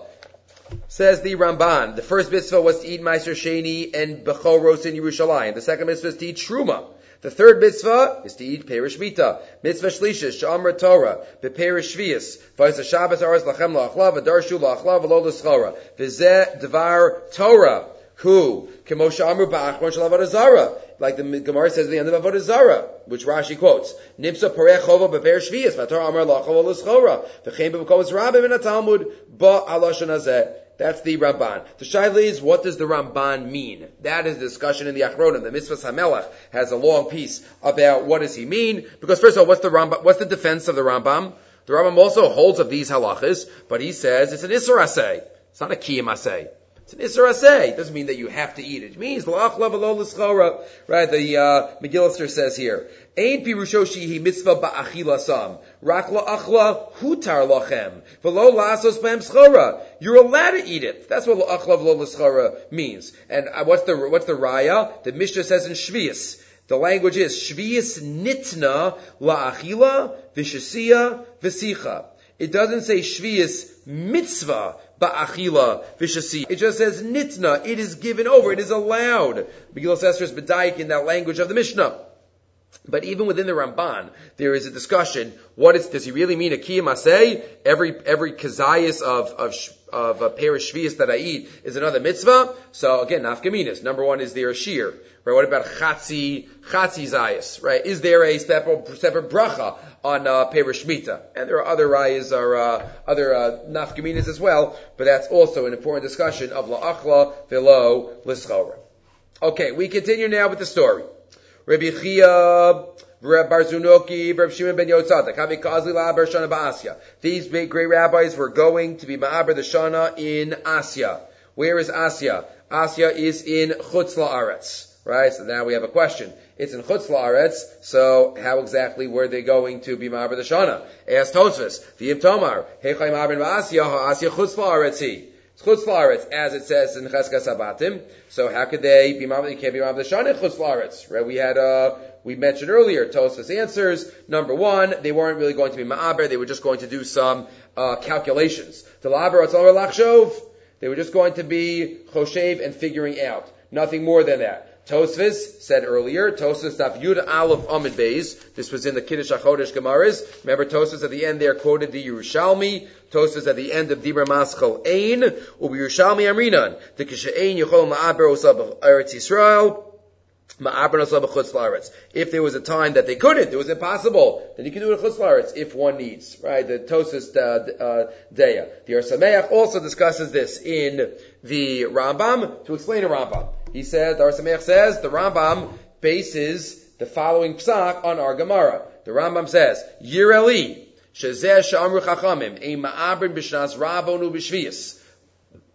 Says the Ramban, the first mitzvah was to eat Meiser Sheni and Bechoros in Yerushalayim. The second mitzvah is to eat Truma. The third mitzvah is to eat Perish Mita. Mitzvah Shlishis, Sha'amr Torah, Beperish Shvius, V'yis Shabbos Aras Lachem La'achla, V'darshu La'achla, V'lo L'schora. V'zeh Dvar Torah, who, Kemo Sha'amr Ba'achron Shal Avodah Zarah, like the Gemara says at the end of Avodah Zarah, which Rashi quotes, Nimsa Perech Chova Beperish Shvius, V'torah Amar La'achla L'schora, V'chein B'v'kovos Rabbim in a Talmud, Ba'aloshon Hazeh. That's the Ramban. The Shaila is, what does the Ramban mean? That is the discussion in the Achronim. The Mitzvah HaMelech has a long piece about what does he mean. Because first of all, what's the Rambam, what's the defense of the Rambam? The Rambam also holds of these halachas, but he says it's an Isser Aseh. It's not a Kiyam Aseh. It's an Isser Aseh. It doesn't mean that you have to eat it. It means, L'achla v'lo l'schora. Right, the uh, Megillah says here, Ein pirusho shehi mitzvah ba'achila sam. Rak la'achla hutar lachem. V'lo la'asos b'hem schora. You're allowed to eat it. That's what la'achla v'lo l'schora means. And uh, what's the, what's the raya? The Mishnah says in Shvius. The language is, Shvius nitna la'achila v'shasiya v'sicha. It doesn't say Shvius mitzvah ba'achila v'shasiya. It just says nitna. It is given over. It is allowed. Megillah Esther is b'daik in that language of the Mishnah. But even within the Ramban, there is a discussion. What is, does he really mean a kiyam aseh? Every, every kazayas of, of, of a perish shvius that I eat is another mitzvah. So again, nafkaminas. Number one is there a shear, right? What about chatzi, chatzi zayas, right? Is there a separate, separate bracha on, uh, perish shmita? And there are other rayas or, uh, other, uh, nafkaminas as well, but that's also an important discussion of la'achla v'lo l'schora. Okay, we continue now with the story. Rabbi Chia, Rabbi Barzunoki, Rabbi Shimon ben Yotzadak, Havi Kazli La'aber Shana Ba'asya. These big great rabbis were going to be Ma'aber the Shana in Asya. Where is Asya? Asya is in Chutz La'aretz. Right? So now we have a question. It's in Chutz La'aretz, so how exactly were they going to be Ma'aber the Shana? Ask Tosfos, V'yim Tomar, Heichai Ma'aber Ba'asya, Ha'asya Chutz La'aretzi. Chutz La'aretz, as it says in Cheskas Habatim. So how could they be Ma'aber? They can't be Ma'aber the Shana in Chutz La'aretz, right? We had, uh, we mentioned earlier, Tosfos answers. Number one, they weren't really going to be Ma'aber, they were just going to do some, uh, calculations. To La'aber, Atzal Lachshov, they were just going to be Choshev and figuring out. Nothing more than that. Tosfos said earlier, Tosfos Daf Yud Aleph Amid Beis. This was in the Kiddush HaChodesh Gemaras. Remember, Tosfos at the end there quoted the Yerushalmi. Tosfos at the end of Dibra Maschal Ein. Ubi Yerushalmi Amrinan. The Kishayin Yechol Ma'aber Osab Eretz Yisrael. Ma'aber Osab Chutz La'aretz. If there was a time that they couldn't, it was impossible, then you can do it in Chutz La'aretz if one needs. Right? The Tosfos uh, uh, Deya. The Or Sameach also discusses this in the Rambam to explain a Rambam. He says, the Or Sameach says, the Rambam bases the following psak on our Gemara. The Rambam says, Yireli, Shezeh Sha'amru Chachamim, Ein Ma'aber B'shnas Rabonu B'shvius.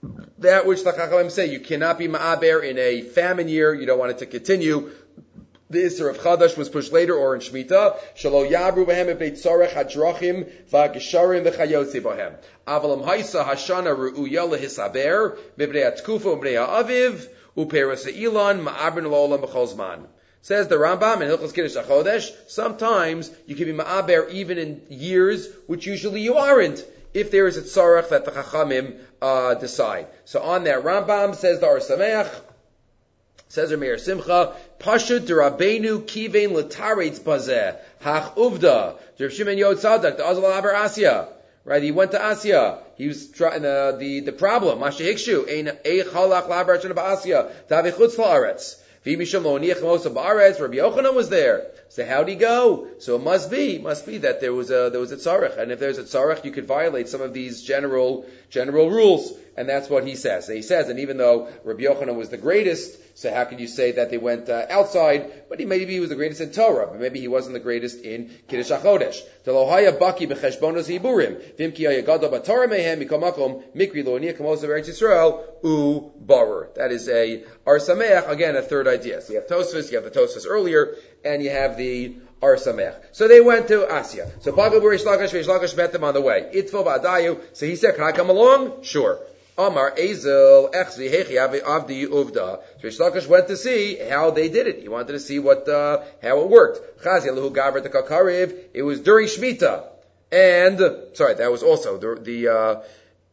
That which the Chachamim say, you cannot be Ma'aber in a famine year, you don't want it to continue, the Isser of Chadash was pushed later, or in Shemitah. Shalo yabru b'hem b'nei tzorech hadrachim v'gesharim v'chayotzi b'hem. Avalam haisa hashana ru'uya lehisaber b'nei atkufa b'nei ha'aviv u'peras ha'ilan ma'abrin l'olam b'chol zman. Says the Rambam in Hilchos Kiddush HaChodesh, sometimes you can be ma'aber even in years which usually you aren't, if there is a tzarech that the Chachamim uh, decide. So on that, Rambam says the Or Sameach, says Meir Simcha, Pashut Rabbeinu Kivein L'Taretz Bazeh Hach Uvda Rav Shimon Yod Tzadok the Azal Aber Asya. Right, he went to Asya. He was trying uh, the the problem. Masha Hikshu Ein Eich Halach Laber Shana Ba'Asya Tavi Chutz La'aretz. Rabbi Yochanan was there. So how'd he go? So it must be, must be that there was a there was a tzarech, and if there's a tzarech, you could violate some of these general general rules, and that's what he says. So he says, and even though Rabbi Yochanan was the greatest, so how can you say that they went uh, outside? But he maybe he was the greatest in Torah, but maybe he wasn't the greatest in Kiddush HaChodesh. Delohaya baki b'cheshbonos hiburim v'imki hayagada b'Torah mehem mikomakom mikri lo niya kamos Eretz Yisrael u barer. That is a Or Sameach, again a third idea. So you have Tosfos, you have the Tosfos earlier, and you have the Or Sameach. So they went to Asya. So Pagav Rish Lakish, Rish Lakish met them on the way. Itfo v'adayu. So he said, "Can I come along?" Sure. Amar Ezel Echzi Hechi Avdi Uvda. So Rish Lakish went to see how they did it. He wanted to see what uh, how it worked. Chazi Lahu Gavrat Kakariv. It was during Shemitah, and sorry, that was also the the. Uh,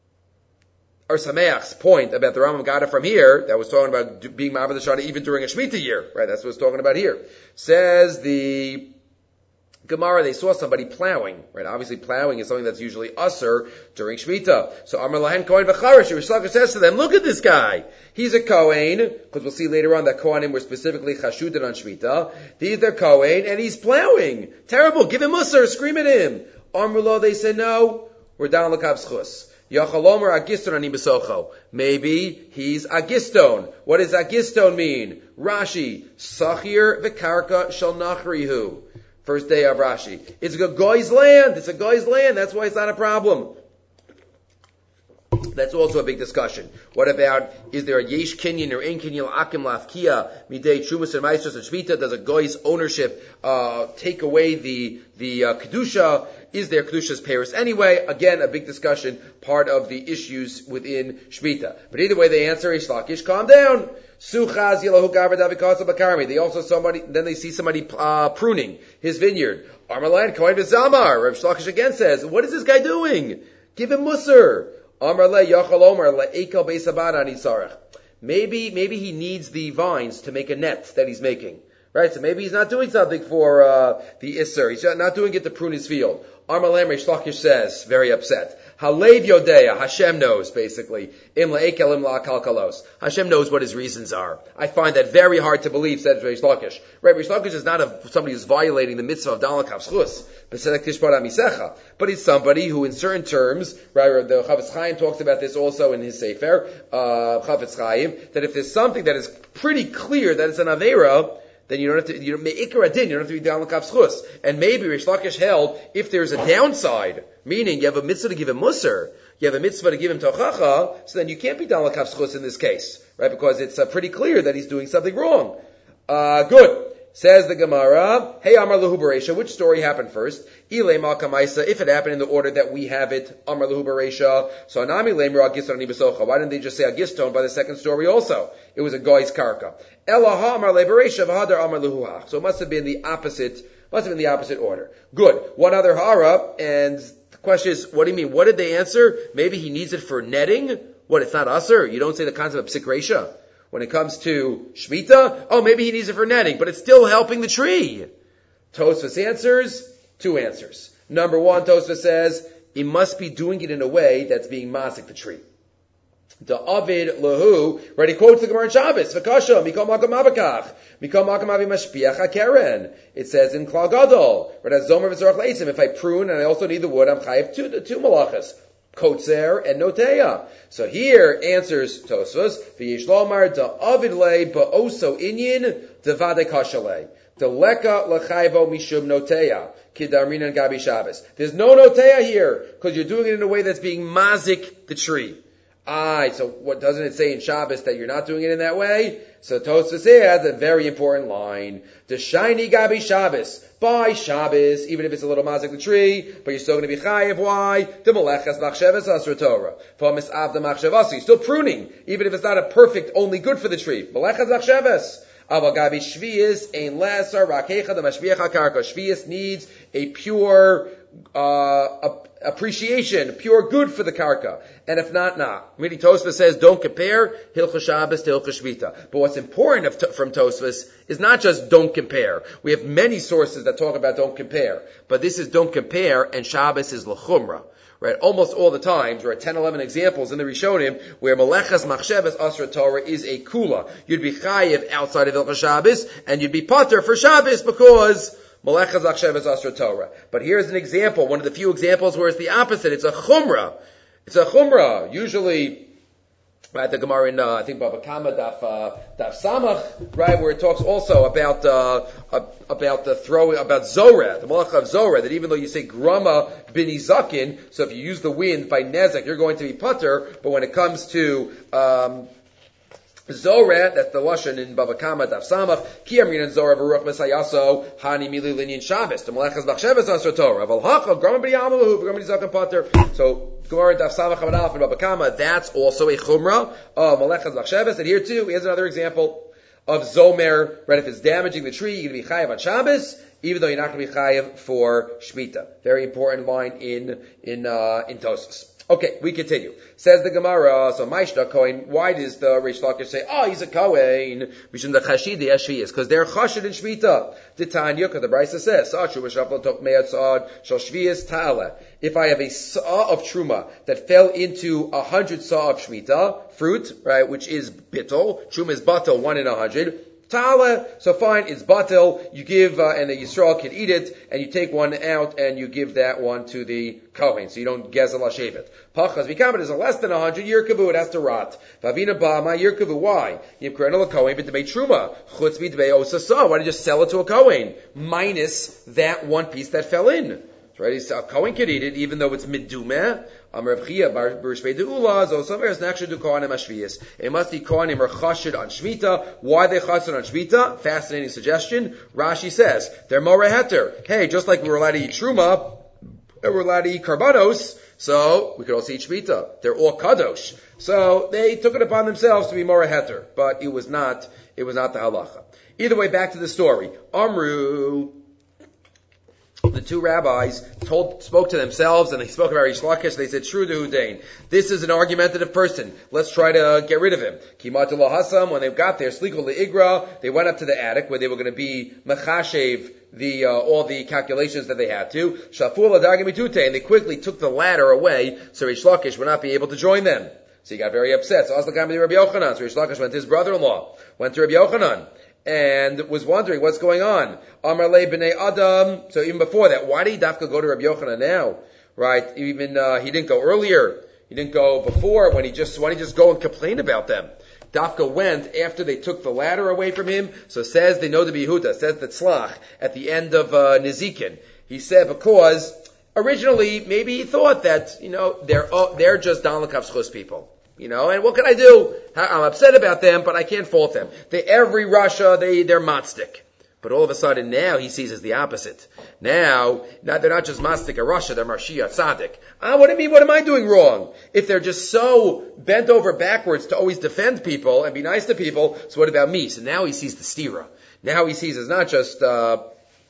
Or Sameach's point about the Rambam got it from here, that was talking about being Ma'aber the Shana even during a Shemitah year, right? That's what it's talking about here. Says the Gemara, they saw somebody plowing, right? Obviously plowing is something that's usually usher during Shemitah. So Amar Lahen Kohen V'charash, Rish Lakish says to them, look at this guy. He's a Kohen, because we'll see later on that Kohanim were specifically chashudin on Shemitah. He's their Kohen, and he's plowing. Terrible, give him usher, scream at him. Amar Lo, they said, no, we're down l'kav schus. Yachalomer agiston ani besocho. Maybe he's agiston. What does agiston mean? Rashi, sachir v'karka shel nachrihu. First day of Rashi. It's a guy's land. It's a guy's land. That's why it's not a problem. That's also a big discussion. What about, is there a yesh kinyan or ein kinyan akim lafkia midei trumas and maestros and shmita? Does a guy's ownership uh, take away the the uh, kedusha? Is there kedusha's paris anyway? Again, a big discussion, part of the issues within shmita. But either way, they answer Rish Lakish, calm down. Suchaz yelahu gavra davikasa bakarmi. They also somebody, then they see somebody uh, pruning his vineyard. Armalan kohen v'zamar. Rav Lakish again says, what is this guy doing? Give him musar. Maybe, maybe he needs the vines to make a net that he's making. Right? So maybe he's not doing something for, uh, the Isser. He's not doing it to prune his field. Armalem Rish Lakish says, very upset. Halev Yodeya, Hashem knows, basically. Im la'ekel im la'akalkalos. Hashem knows what his reasons are. I find that very hard to believe, said Rish Lakish. Right, Rish Lakish is not a, somebody who's violating the mitzvah of Dal Kav Schus, but he's somebody who in certain terms, right, the Chavetz Chaim talks about this also in his Sefer, uh, Chavetz Chaim, that if there's something that is pretty clear that it's an Aveira, then you don't have to, you don't, me'ikar adin, you don't have to be down l'kav schus. And maybe Rish Lakish held, if there's a downside, meaning you have a mitzvah to give him musar, you have a mitzvah to give him tochacha, so then you can't be down l'kav schus in this case, right? Because it's uh, pretty clear that he's doing something wrong. Uh, good. Says the Gemara, hey Amar Lahu Bereisha, which story happened first? Ilay Malkamaisa, if it happened in the order that we have it, Amar Lahu Bereisha, so Anami Lemra Agiston Ani Besocha. Why didn't they just say Agiston by the second story also? It was a guy's karka. Elaha Amar Le Bereisha, V'hadar Amar Lahu Hach. So it must have been the opposite, must have been the opposite order. Good. One other hara, and the question is, what do you mean? What did they answer? Maybe he needs it for netting? What, it's not usher? You don't say the concept of psik reisha? When it comes to Shemitah, oh, maybe he needs it for netting, but it's still helping the tree. Tosfos answers, two answers. Number one, Tosfos says, he must be doing it in a way that's being mazik the tree. The Avid Lahu, right, he quotes the Gemara in Shabbos, V'kasha, Mikol Makam Avakach, Mikol Makam Avi Mashpiach HaKeren. It says in Klal Gadol, right, as Zomer V'zorach Leitzim, if I prune and I also need the wood, I'm chayiv two, two malachas. Kotzer and Noteya. So here answers Tosfos, V'yesh lomar da'avid le ba'oso inyin devade kashale. Deleka l'chayvo mishum Noteya. Kidarmin and Gabi Shabbos. There's no Noteya here, because you're doing it in a way that's being mazik the tree. Aye, so what doesn't it say in Shabbos that you're not doing it in that way? So Tosfos adds a very important line. The shiny gabi Shabbos. By Shabbos, even if it's a little mazik the tree, but you're still going to be chayiv. Why? The melechas machshavas asra Torah. Pomis av the machshavasi. You're still pruning, even if it's not a perfect, only good for the tree. Melechas machshavas. Aval gabi shvius ein lesser rakecha the mashviach hakarka. Shvius needs a pure uh, appreciation, pure good for the karka. And if not, not. Midi Tosfos says, don't compare Hilchos Shabbos to Hilchos Shvita. But what's important of, from Tosfos is not just don't compare. We have many sources that talk about don't compare. But this is don't compare, and Shabbos is l'chumra. Right? Almost all the times, there are ten, eleven examples in the Rishonim where Melechas Machshavas Asra Torah is a kula. You'd be chayiv outside of Hilchos Shabbos, and you'd be pater for Shabbos because Melechas Machshavas Asra Torah. But here's an example, one of the few examples where it's the opposite. It's a chumra. It's a chumra. Usually, right, the Gemara in, uh, I think, Baba Kama, Daf, uh, Daf Samach, right, where it talks also about, uh, uh about the throwing, about Zorah, the Malach of Zorah, that even though you say Grama bin Izakin, so if you use the wind by Nezek, you're going to be putter, but when it comes to, um, Zorah, that's the Lashon in Bava Kama, Daf Samach, Ki Amrin and Zorah, Baruch Mesayaso, Hani Mili Linyan Shabbos, the Melechas Machshavas Asra Torah, Aval Hacha, Grama bin Yamalahu, Grama bin Izakin Putter. So, Gemara Daf Samach Hamad Alf and Bava Kama, that's also a Chumrah of Melechas Machshavas. And here too, here's another example of Zomer, right? If it's damaging the tree, you're going to be chayav on Shabbos, even though you're not going to be chayav for Shemitah. Very important line in, in, uh, in Tosfos. Okay, we continue. Says the Gemara, so Maishna Kohen, why does the Reish Lakish say, oh, he's a Kohen? Mishum the Chashid, the Eshvias, because they're Chashid in Shvita. The Tanya, because the Brisa says, if I have a saw of Truma that fell into a hundred saw of Shmita, fruit, right, which is bittul, Truma is batel, one in a hundred, Ta'ala, so fine, it's batil, you give, uh, and the Yisrael can eat it, and you take one out, and you give that one to the Kohen, so you don't gezel hashevet. Pachas v'kamet is a less than a hundred, yirkavu, it has to rot. Vavina ba, my yirkavu, why? Yim krenel a Kohen, but debate truma, chutz b'dbei osasa, why don't you just sell it to a Kohen? Minus that one piece that fell in. Right? So a Kohen can eat it, even though it's midumeh. Amar Chia bar Shvei Deula Zosaver is actually do Kohanim Ashvius. It must be Kohanim are chashid on Shmita. Why they chashid on Shmita? Fascinating suggestion. Rashi says they're Moreh Heter. Hey, just like we were allowed to eat Truma, we were allowed to eat Karbanos, so we could also eat Shmita. They're all Kadosh. So they took it upon themselves to be Moreh Heter, but it was not. It was not the halacha. Either way, back to the story. Amru. The two rabbis told, spoke to themselves, and they spoke about Reish Lakish. They said, "Shru dehudain. This is an argumentative person. Let's try to get rid of him." Kimat Hasam. When they got there, Slikul le'igra, they went up to the attic where they were going to be mechashev the uh, all the calculations that they had to. Shaful adagim mitute, and they quickly took the ladder away, so Reish Lakish would not be able to join them. So he got very upset. So Aslakam to Rabbi Yochanan. So Reish Lakish went to his brother-in-law, went to Rabbi Yochanan, and was wondering what's going on. Amar le b'nei Adam. So even before that, why did he Dafka go to Rabbi Yochanan now? Right? Even uh, he didn't go earlier. He didn't go before when he just why did he just go and complain about them? Dafka went after they took the ladder away from him. So says they know the Yehuda, says the Tzlach at the end of uh, Nezikin. He said because originally maybe he thought that you know they're uh, they're just Dan L'Kav Schus people. You know, and what can I do? I'm upset about them, but I can't fault them. They, every Russia, they, they're matzdik. But all of a sudden now he sees as the opposite. Now, now they're not just matzdik a Russia, they're Marshia tzaddik. Ah, what do you mean? What am I doing wrong? If they're just so bent over backwards to always defend people and be nice to people, so what about me? So now he sees the stira. Now he sees it's not just, uh,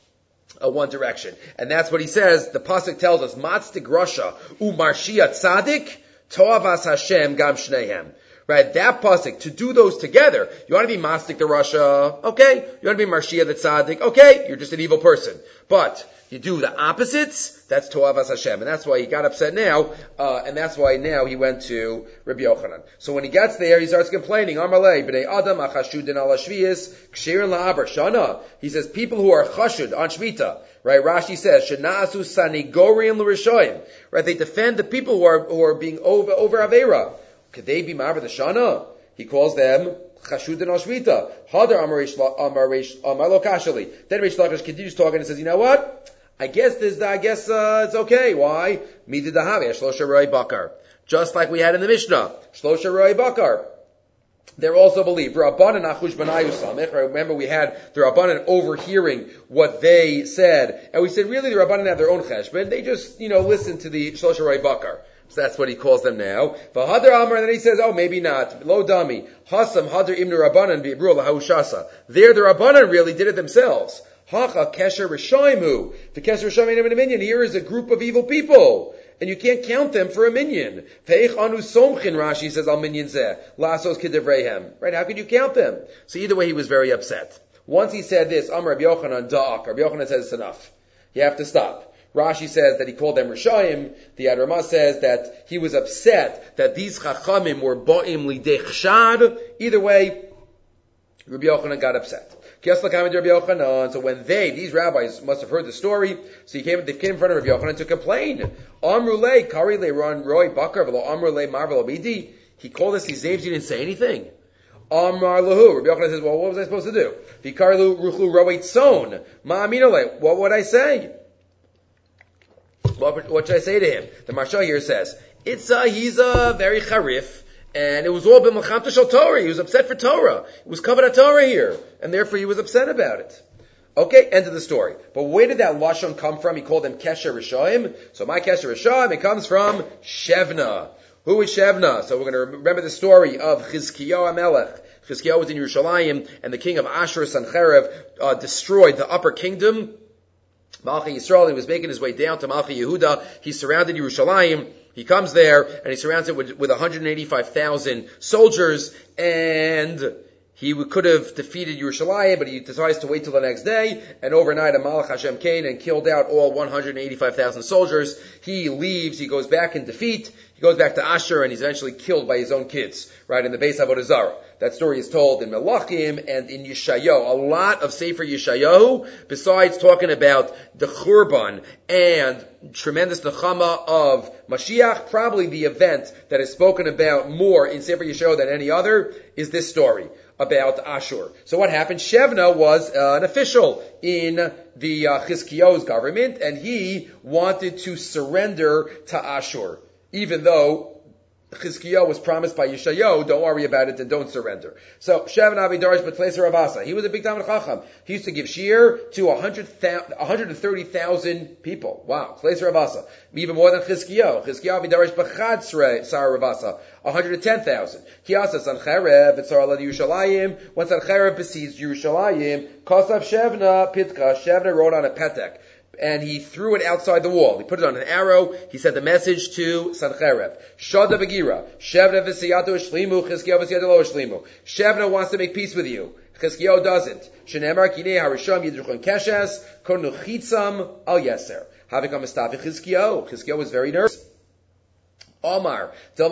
a one direction. And that's what he says. The pasuk tells us, matzdik Russia, u Marshia tzaddik, Toavas Hashem gam shnehem. Right, that pasuk, to do those together, you want to be mastik the Russia, okay. You want to be Marshia the tzaddik, okay. You're just an evil person. But you do the opposites, that's Toavas Hashem. And that's why he got upset now, uh, and that's why now he went to Rabbi Yochanan. So when he gets there, he starts complaining, Amalei, b'nei Adam, achashudin ala shviyas, kshirin la'abar shana. He says, people who are chashud on Shmita, right, Rashi says, shena'asu sanigorian l'rishoyim. Right, they defend the people who are, who are being over, over Aveira. Could they be ma'abar the shana? He calls them chashudin al Shmita. Hadar amarish, amarish, amalo kashali. Then Reish Lakish continues talking and says, you know what? I guess this, I guess, uh, it's okay. Why? Midid dahavi, shlosha roi bakar. Just like we had in the Mishnah. Shlosha roi bakar. They're also believed. Remember, we had the Rabbanan overhearing what they said, and we said really the Rabbanan have their own cheshbon. They just, you know, listen to the Shlosh Harei Bakar. So that's what he calls them now. V'hadar Amar, and then he says, oh, maybe not. Lo dami. Hasam hadar imnu Rabbanan v'ibru lahahushasa. There, the Rabbanan really did it themselves. Hacha kesher rishaymu. The kesher rishaymu in a minion. Here is a group of evil people. And you can't count them for a minion. Ve'ich anu somchin, Rashi says, al minyan zeh. Lasos kidevreihem. Right, how could you count them? So either way, he was very upset. Once he said this, Amar Rabbi Yochanan da'ak. Rabbi Yochanan says it's enough. You have to stop. Rashi says that he called them Rishayim. The Yad Ramah says that he was upset that these Chachamim were ba'im lidei chshad. Either way, Rabbi Yochanan got upset. So when they, these rabbis, must have heard the story, so he came, they came in front of Rabbi Yochanan to complain. Amrulei, Kari le Ron Roy Bakar, v'lo Amrulei Marvel Abidi. He called us these names, he didn't say anything. Amar lahu. Rabbi Yochanan says, well, what was I supposed to do? Vikarlu ruchlu roet son. Ma'aminole. What would I say? What, what should I say to him? The Marsha here says, it's a, he's a very charif. And it was all b'machamta shel Torah. He was upset for Torah. It was covered at Torah here. And therefore he was upset about it. Okay, end of the story. But where did that Lashon come from? He called them Kesher Rishayim. So my Kesher Rishayim, it comes from Shevna. Who is Shevna? So we're going to remember the story of Chizkiyahu HaMelech. Chizkiyahu was in Yerushalayim, and the king of Ashur, Sancherev, uh, destroyed the upper kingdom. Malchi Yisrael, he was making his way down to Malchi Yehuda. He surrounded Yerushalayim. He comes there, and he surrounds it with, with one hundred eighty-five thousand soldiers, and he could have defeated Yerushalayim, but he decides to wait till the next day, and overnight a Malach Hashem came and killed out all one hundred eighty-five thousand soldiers. He leaves, he goes back in defeat, he goes back to Ashur, and he's eventually killed by his own kids, right, in the base of Avodah Zarah. That story is told in Melachim and in Yeshayahu. A lot of Sefer Yeshayahu, besides talking about the Churban and tremendous nechama of Mashiach, probably the event that is spoken about more in Sefer Yeshayahu than any other is this story about Ashur. So what happened? Shevna was uh, an official in the uh, Chizkiyahu's government, and he wanted to surrender to Ashur, even though Chizkiyahu was promised by Yeshayahu, don't worry about it and don't surrender. So, Shevna Avidarish B'Tleser Ravasa. He was a big Talmid Chacham. He used to give shir to one hundred thirty thousand people. Wow. Tleser Ravasa. Even more than Chizkiyahu. Chizkiyahu Avidarish B'Chad Sar Ravasa. one hundred ten thousand. Kiasa Sancherev, Etzar Alad Yerushalayim. When Sancherev besieged Yerushalayim, Kosav Shevna Pitka. Shevna wrote on a petek, and he threw it outside the wall. He put it on an arrow. He sent the message to Sancherev. Shada Begira. Shevna v'siyato ishlimu. Chizkiyahu v'siyato lo ishlimu. Shevna wants to make peace with you. Chizkiyahu doesn't. Shenemar kinei harisham yidruchon keshes. Konu chitzam al yeser. Havikam estavi Chizkiyahu. Chizkiyahu was very nervous. Omar, the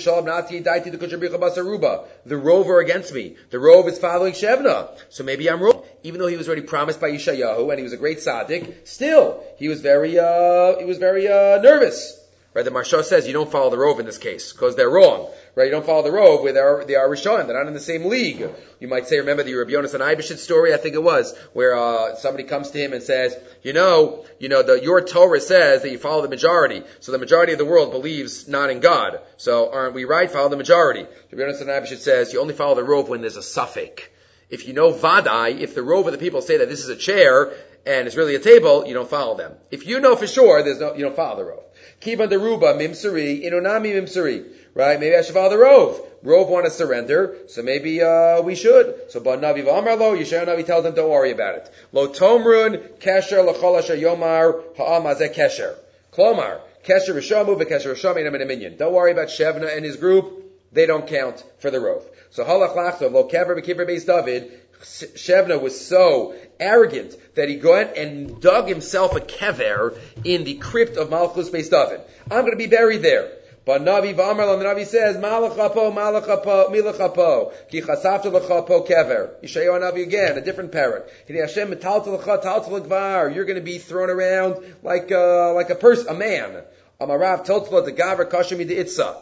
rover against me. The rove is following Shevna. So maybe I'm wrong. Even though he was already promised by Yeshayahu and he was a great tzaddik, still, he was very, uh, he was very, uh, nervous. Right? The Marsha says you don't follow the rove in this case, because they're wrong. Right? You don't follow the rove where they are, they are Rishon. They're not in the same league. You might say, remember the Rabbi Yonasan Eibeshit story, I think it was, where, uh, somebody comes to him and says, you know, you know, the, your Torah says that you follow the majority. So the majority of the world believes not in God. So aren't we right? Follow the majority. Rabbi Yonasan Eibeshit says you only follow the rove when there's a suffix. If you know Vadai, if the rove of the people say that this is a chair and it's really a table, you don't follow them. If you know for sure, there's no, you don't follow the rove. Kiban deruba mimsuri inonami mimsuri. Right? Maybe I should follow the rove. Rove want to surrender, so maybe uh we should. So but Navi v'amar lo, Yeshayahu Navi tells them, don't worry about it. Lo tomrun kesher l'chol asher yomar ha'am hazeh kesher. Klomar kesher rishamu v'kesher rishamu einam in a minyan. Don't worry about Shevna and his group. They don't count for the rove. So halach lachsov lo kever b'kiver beis David. Shevna was so arrogant that he went and dug himself a kever in the crypt of Malchus Beis David. I'm going to be buried there. But Navi V'Amar, the Navi says, Malachapo, Malachapo, Milachapo, Ki Chasafta Lachapo Kever. Yeshayahu Navi again, a different parrot. Hashem Metalta Lacha, Talta Lagvar. You're going to be thrown around like uh, like a person, a man. Amarav Totla the Gavra Kashami de Itza.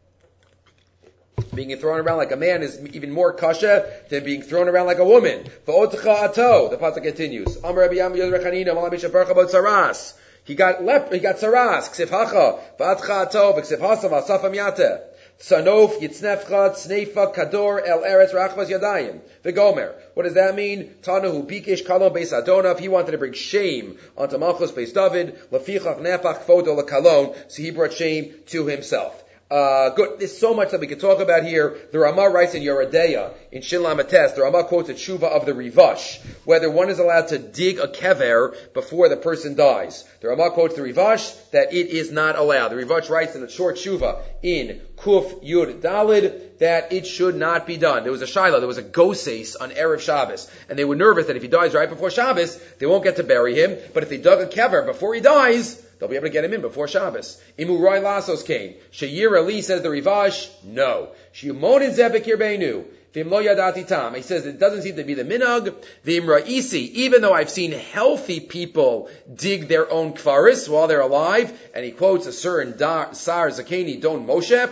Being thrown around like a man is even more kasha than being thrown around like a woman. V'otcha ato. The pasuk continues. Amar Rabbi Yam Yod Rechanina Malam Bishaparcha Bot Saras. He got lep, he got saras, ksif hacha, v'atcha ato, v'ksif hasam, asafam yate. Sanof Yitznefcha Tznefa Kador El Eretz Rachvas Yadayim. V'gomer. What does that mean? Tanahu Bikesh Kalon Beis Adona. If he wanted to bring shame onto Malchus Beis David, Lafichach Nefach Kvodo LaKalon. So he brought shame to himself. Uh, good. There's so much that we could talk about here. The Ramah writes in Yoredeya, in Shin Lamates, the Ramah quotes a tshuva of the Rivash, whether one is allowed to dig a kever before the person dies. The Ramah quotes the Rivash that it is not allowed. The Rivash writes in a short tshuva in Kuf Yud Dalid that it should not be done. There was a Shaila, there was a Goses on Erev Shabbos, and they were nervous that if he dies right before Shabbos, they won't get to bury him, but if they dug a kever before he dies, they'll be able to get him in before Shabbos. Imu Roy Lasos came. Sheyir Ali says the Rivash, no. Shimonin Zebekir Beinu. Vim lo yadati tam. He says it doesn't seem to be the minhag. Vim ra'isi, even though I've seen healthy people dig their own kfaris while they're alive, and he quotes a certain Dar, Sar Zakeni Don Moshe,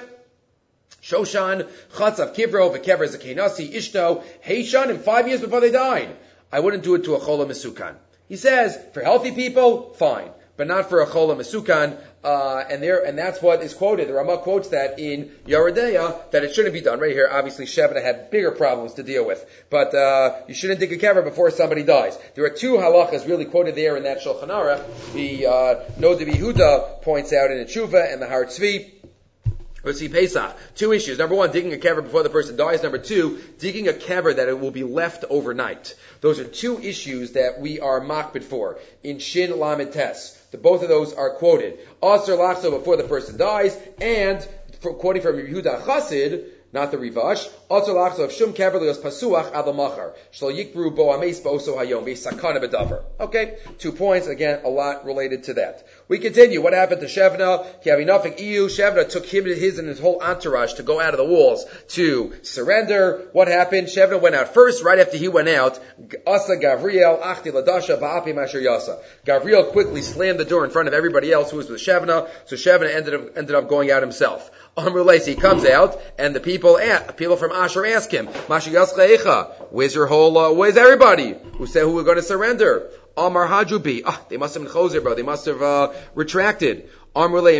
Shoshan, Chatzav Kivro, V'kever Zakenasi, Ishto, Heishan, in five years before they died. I wouldn't do it to a Chola Mesukan. He says, for healthy people, fine, but not for a Chola Mesukan, uh, and there, and that's what is quoted. The Ramah quotes that in Yoredeya, that it shouldn't be done. Right here, obviously, Shevna had bigger problems to deal with, but, uh, you shouldn't dig a kever before somebody dies. There are two halachas really quoted there in that Shulchan Aruch. The, uh, Nod Yehuda points out in the Tshuva and the Har Tzvi, see Pesach. Two issues. Number one, digging a kever before the person dies. Number two, digging a kever that it will be left overnight. Those are two issues that we are makbid for in Shin Lamed Tes. The both of those are quoted. Aser lachso before the person dies, and for, quoting from Yehuda Chassid, not the Rivash, Aser lachso of Shum kever lios pasuach ad machar shlo yikbru bo ames bo'oso hayom v'sakana b'davar. Okay, two points. Again, a lot related to that. We continue. What happened to Shevna? Kiavinafik Iyu. Shevna took him, his, and his whole entourage to go out of the walls to surrender. What happened? Shevna went out first. Right after he went out, Asa Gavriel Achti Ladasha Ba'api Masher Yasa. Gavriel quickly slammed the door in front of everybody else who was with Shevna. So Shevna ended up ended up going out himself. Amrulais, he comes out, and the people, people from Asher ask him, Masher Yasa, where's your whole, uh, where's everybody who said who were going to surrender? Amar Hajubi. Ah, they must have been choser, bro. They must have uh, retracted. Really?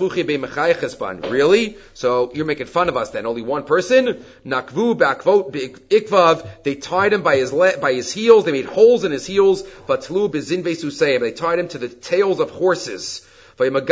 So you're making fun of us then? Only one person? Nakvu bakvot ikvav. They tied him by his le- by his heels. They made holes in his heels. Vatlu bezin vesusayim. They tied him to the tails of horses. And they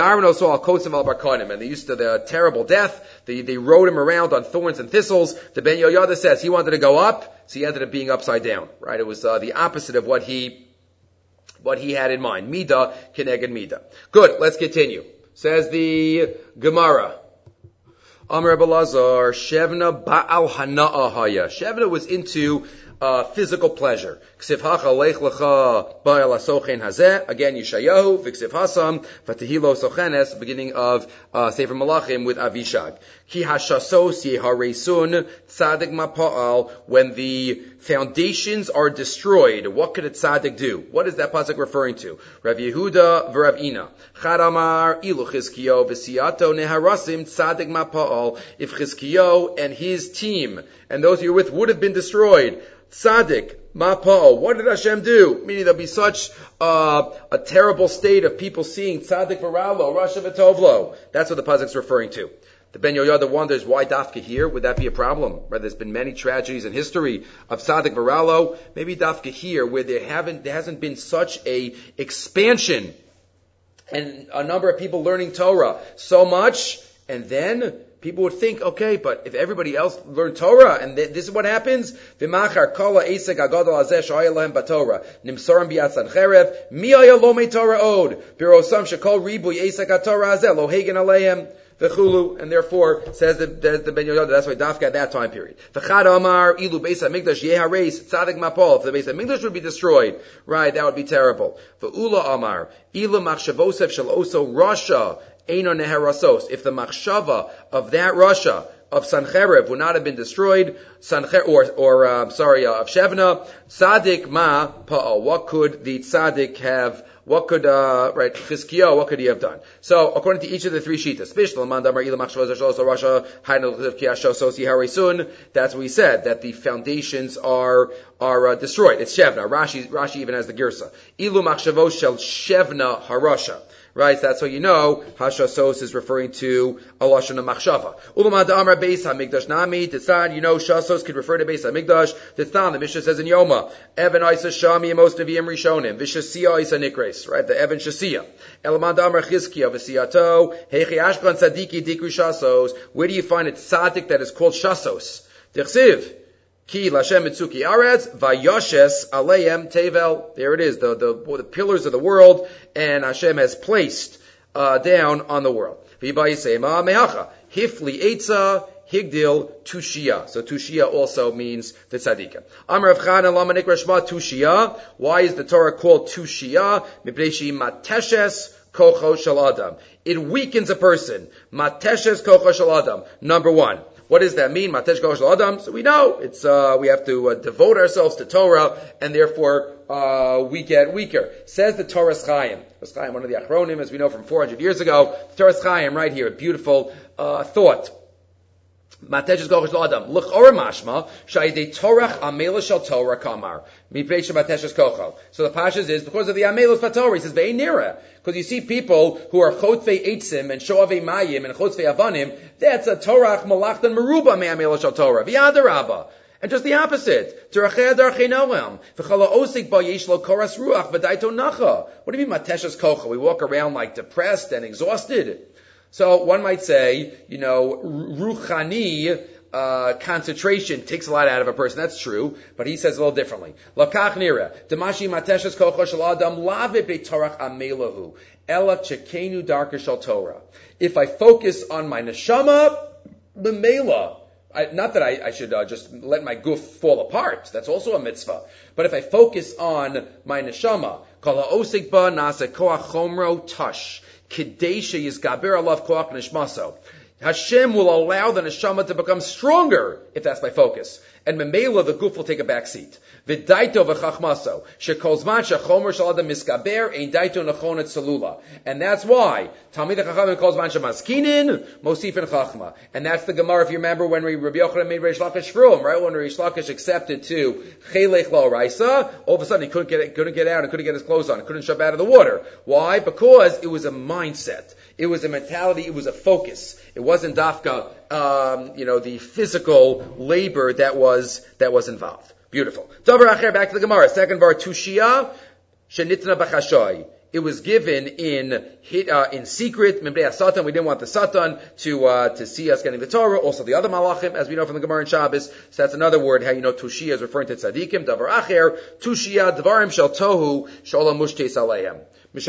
used to the terrible death. They, they rode him around on thorns and thistles. The Ben Yoyada says he wanted to go up, so he ended up being upside down. Right? It was uh, the opposite of what he what he had in mind. Mida keneged Mida. Good, let's continue. Says the Gemara. Amar Belazar, Shevna ba'al hana'a haya. Shevna was into uh, physical pleasure. Ksiv hacha lech lecha ba'al asochen hazeh. Again, Yeshayahu, v'ksiv hasam, v'tehilo sochenes, beginning of uh, Sefer Malachim with Avishag. Ki hashasos yeharesun tzadik mapa'al. When the foundations are destroyed, what could a tzaddik do? What is that pasuk referring to? Rav Yehuda v'Rav Ina. Charamar ilu Chizkiyo v'siyato neharasim tzadik mapa'al. If Chizkiyo and his team and those you're with would have been destroyed, tzaddik mapa'al. What did Hashem do? Meaning there'll be such uh, a terrible state of people seeing tzaddik v'ralo, rasha v'tovlo. That's what the pasuk's referring to. The Ben Yoyada wonders why Dafka here. Would that be a problem? Right, there's been many tragedies in history of Tzaddik Varalo. Maybe Dafka here, where there haven't, there hasn't been such a expansion and a number of people learning Torah so much, and then people would think, okay, but if everybody else learned Torah, and th- this is what happens, v'machar kala esek agadol hazeh sh'aya lahem b'Torah, nimsorim b'yad sancherev, mi haya lo mei Torah od, b'rosam shekol ribuy esek haTorah hazeh lo hagen aleihem. V'chulu, and therefore says the, the, the Ben Yoda. That's why Dafka at that time period. V'chad Amar ilu Beis Hamikdash yehareis tzadik mapol. If the Beis Hamikdash would be destroyed, right, that would be terrible. V'ula Amar ilu machshavosef shel oso rasha eino neharasos. If the machshava of that rasha of Sancherev would not have been destroyed, Sancher or or uh, sorry uh, of Shevna, tzadik ma pa'al. What could the tzadik have What could, uh, right, Chizkiyahu, what could he have done? So, according to each of the three shitas, that's what we said, that the foundations are, are uh, destroyed. It's Shevna. Rashi, Rashi even has the Girsa. Ilu machshavos shel Shevna harasha. Right, that's what you know. Hashasos is referring to a lashon of machshava. Ulamad amar beis hamikdash nami. Tzad, you know, shasos could refer to beis hamikdash. Tzad, the Mishnah says in Yoma, Evan isa shami amos neviim rishonim. V'shasiya isa nikres. Right, the Evan shasiya. Elamad amar chizkiya v'siyato. Heichi ashkan tzadiki dikru shasos. Where do you find a tzaddik that is called shasos? Tichsiv. Ki Lashem Mitzuki Aretz Vayoshes Aleim Tevel. There it is, the, the the pillars of the world, and Hashem has placed uh, down on the world. V'bayisema mehacha hifli eitza higdil tushia. So tushia also means the tzaddikim. Amar Rav Chana lama nikra shma tushia. Why is the Torah called tushia? Mipnei she mateshes kocho shel adam. It weakens a person. Mateshes kocho shel adam. Number one. What does that mean? Matesh kocho shel adam. So we know it's uh, we have to uh, devote ourselves to Torah, and therefore uh, we get weaker. Says the Torah Chaim. Chaim, one of the Achronim, as we know from four hundred years ago. Torah Chaim, right here, a beautiful uh, thought. Matesh kocho shel adam. Look or mashma shayidei torach amela shel Torah kamar mipnei shemateshes kocho. So the pashas is because of the amelos vatorah. He says ve'ein nira. Because you see people who are chotvei eitzim and shoavei mayim and chotvei avanim, that's a torach malachtan meruba me'amelos shel Torah. V'yadarabba. And just the opposite. What do you mean mateshes kocho? We walk around like depressed and exhausted. So one might say, you know, ruchani uh, concentration takes a lot out of a person. That's true, but he says a little differently. Lakach nira demashi mateshes kocho shel adam lave betorach amelahu ela chekenu darker shel Torah. If I focus on my neshama, b'meila. I, not that I, I should uh, just let my goof fall apart. That's also a mitzvah. But if I focus on my neshama, kol ha'osik ba nasa koach chomro tush. Kadesha yizgaber alav koach nishmaso. Hashem will allow the neshama to become stronger if that's my focus. And memela, the guf will take a back seat. V'daito v'chachmaso. Shekol zman shechomer shel adam miskaber ein daito nechonet salula. And that's why Talmid HaChachamim kol zman shemaskinin mosifin chachma. And that's the Gemara, if you remember, when we Rabbi Yochanan made Reish Lakish frum, right? When Reish Lakish accepted to chelech lo raisa, all of a sudden he couldn't get couldn't get out and couldn't get his clothes on, couldn't jump out of the water. Why? Because it was a mindset. It was a mentality. It was a focus. It wasn't dafka, um, you know, the physical labor that was that was involved. Beautiful. Davar acher, back to the Gemara. Second var tushia shenitna b'chashoy. It was given in uh, in secret. Membrei Satan. We didn't want the Satan to uh, to see us getting the Torah. Also the other malachim, as we know from the Gemara in Shabbos. So that's another word. How you know tushia is referring to tzaddikim. Davar acher tushia dvarim shel tohu sholam mushtes aleim. It's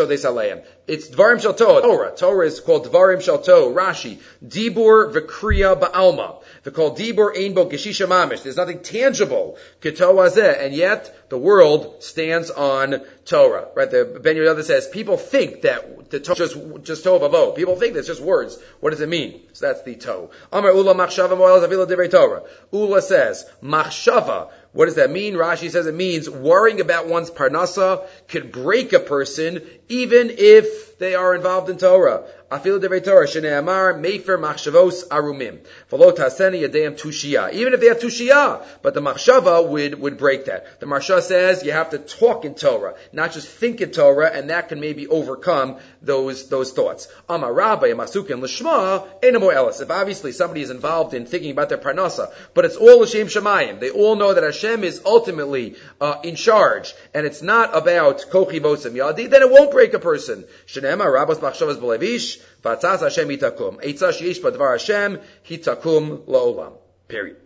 Dvarim Shel Torah. Torah. Torah is called Dvarim Shel Torah. Rashi. Dibur v'kriya ba'alma. They're called Dibur ein bo geshisha mamish. There's nothing tangible. Ketowazeh. And yet, the world stands on Torah. Right? The Ben Yehuda says, people think that the Torah is just, just Tov Avo. People think that's just words. What does it mean? So that's the Tov. Amar Ula machshava mo'el zavila divrei Torah. Ula says, machshava. What does that mean? Rashi says it means worrying about one's parnasa could break a person even if they are involved in Torah. Afilu devrei Torah shenei amar mefer machshavos arumim v'lo taseni yadeim tushia. Even if they have tushia, but the machshava would would break that. The Marsha says you have to talk in Torah, not just think in Torah, and that can maybe overcome those those thoughts. Amar Rabbi Masukin l'shma enamo elis. If obviously somebody is involved in thinking about their parnasa, but it's all l'shem shemayim. They all know that Hashem is ultimately uh, in charge, and it's not about kochi vosem yadi. Then it won't break a person. Shenema Rabbos machshavos b'levish. V'atzas Hashem hitakum. Eitzah sheyesh b'dvar Hashem hitakum la'olam. Period.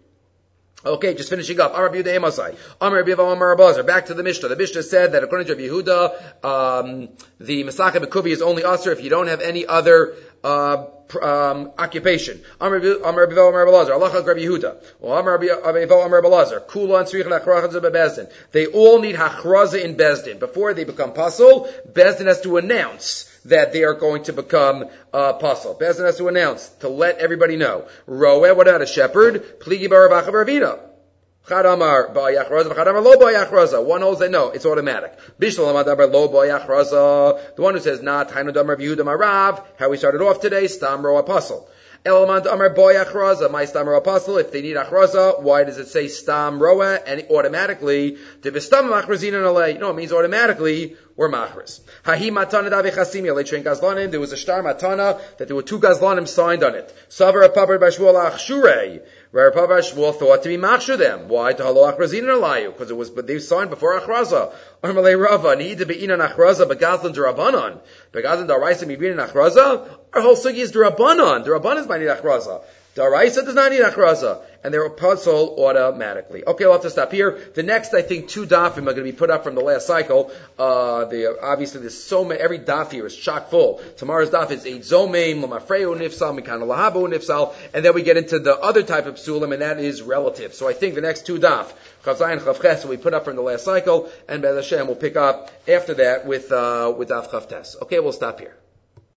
Okay, just finishing up. Amar Yehuda Emasai. Amar Rabbi Yehuda Amar Abazar. Back to the Mishnah. The Mishnah said that according to Rabbi Yehuda, um, the Masachet B'Kuvi is only usher if you don't have any other uh, um, occupation. Amar Rabbi Yehuda Amar Abazar. Allah Rabbi Yehuda. Amar Rabbi Yehuda Amar Abazar. Kula and Tzrich Lachracha Bezdin. They all need hachraza in Bezdin before they become pasul. Bezdin has to announce that they are going to become uh, pasul. Bezdin has to announce, to let everybody know. Roeh, what about a shepherd? Pligi barabacha baravina. Chadamar ba'yachraza, chadamar lo ba'yachraza. One holds that no, it's automatic. Bishlam adabar lo ba'yachraza. The one who says not Tainu damar Yehuda marav. How we started off today, stam ro apostle. Elamant amar boy achraza, my stam ro apostle. If they need achraza, why does it say stam roa and automatically to bestam machrazin and alay? No, it means automatically we're machras. Hahi matana davi chasim yalei train gazlanim. There was a star matana that there were two gazlanim signed on it. Savar apabar b'shvuel achshurei. Where Papa Shmuel thought to be machsher them. Why? To halo achrazin and alayu, because it was, but they signed before achraza. Armalei Rava need to be in an achraza begazlan derabanan. Begazlan daraisa mibin an achraza. Our whole sugi is derabanan. Derabanan is my need achraza. Daraisa does not need achraza, and they're puzzle automatically. Okay, I'll have to stop here. The next, I think, two dafim are going to be put up from the last cycle. Uh, the, obviously, there's so many. Every daf here is chock full. Tomorrow's daf is eight zomeim, lamafreu nifsal, mikana lahabu nifsal, and then we get into the other type of psulim, and that is relative. So I think the next two daf, chav zayin, chav ches, we put up from the last cycle, and Be'ez Hashem will pick up after that with uh, with daf chav tes. Okay, we'll stop here.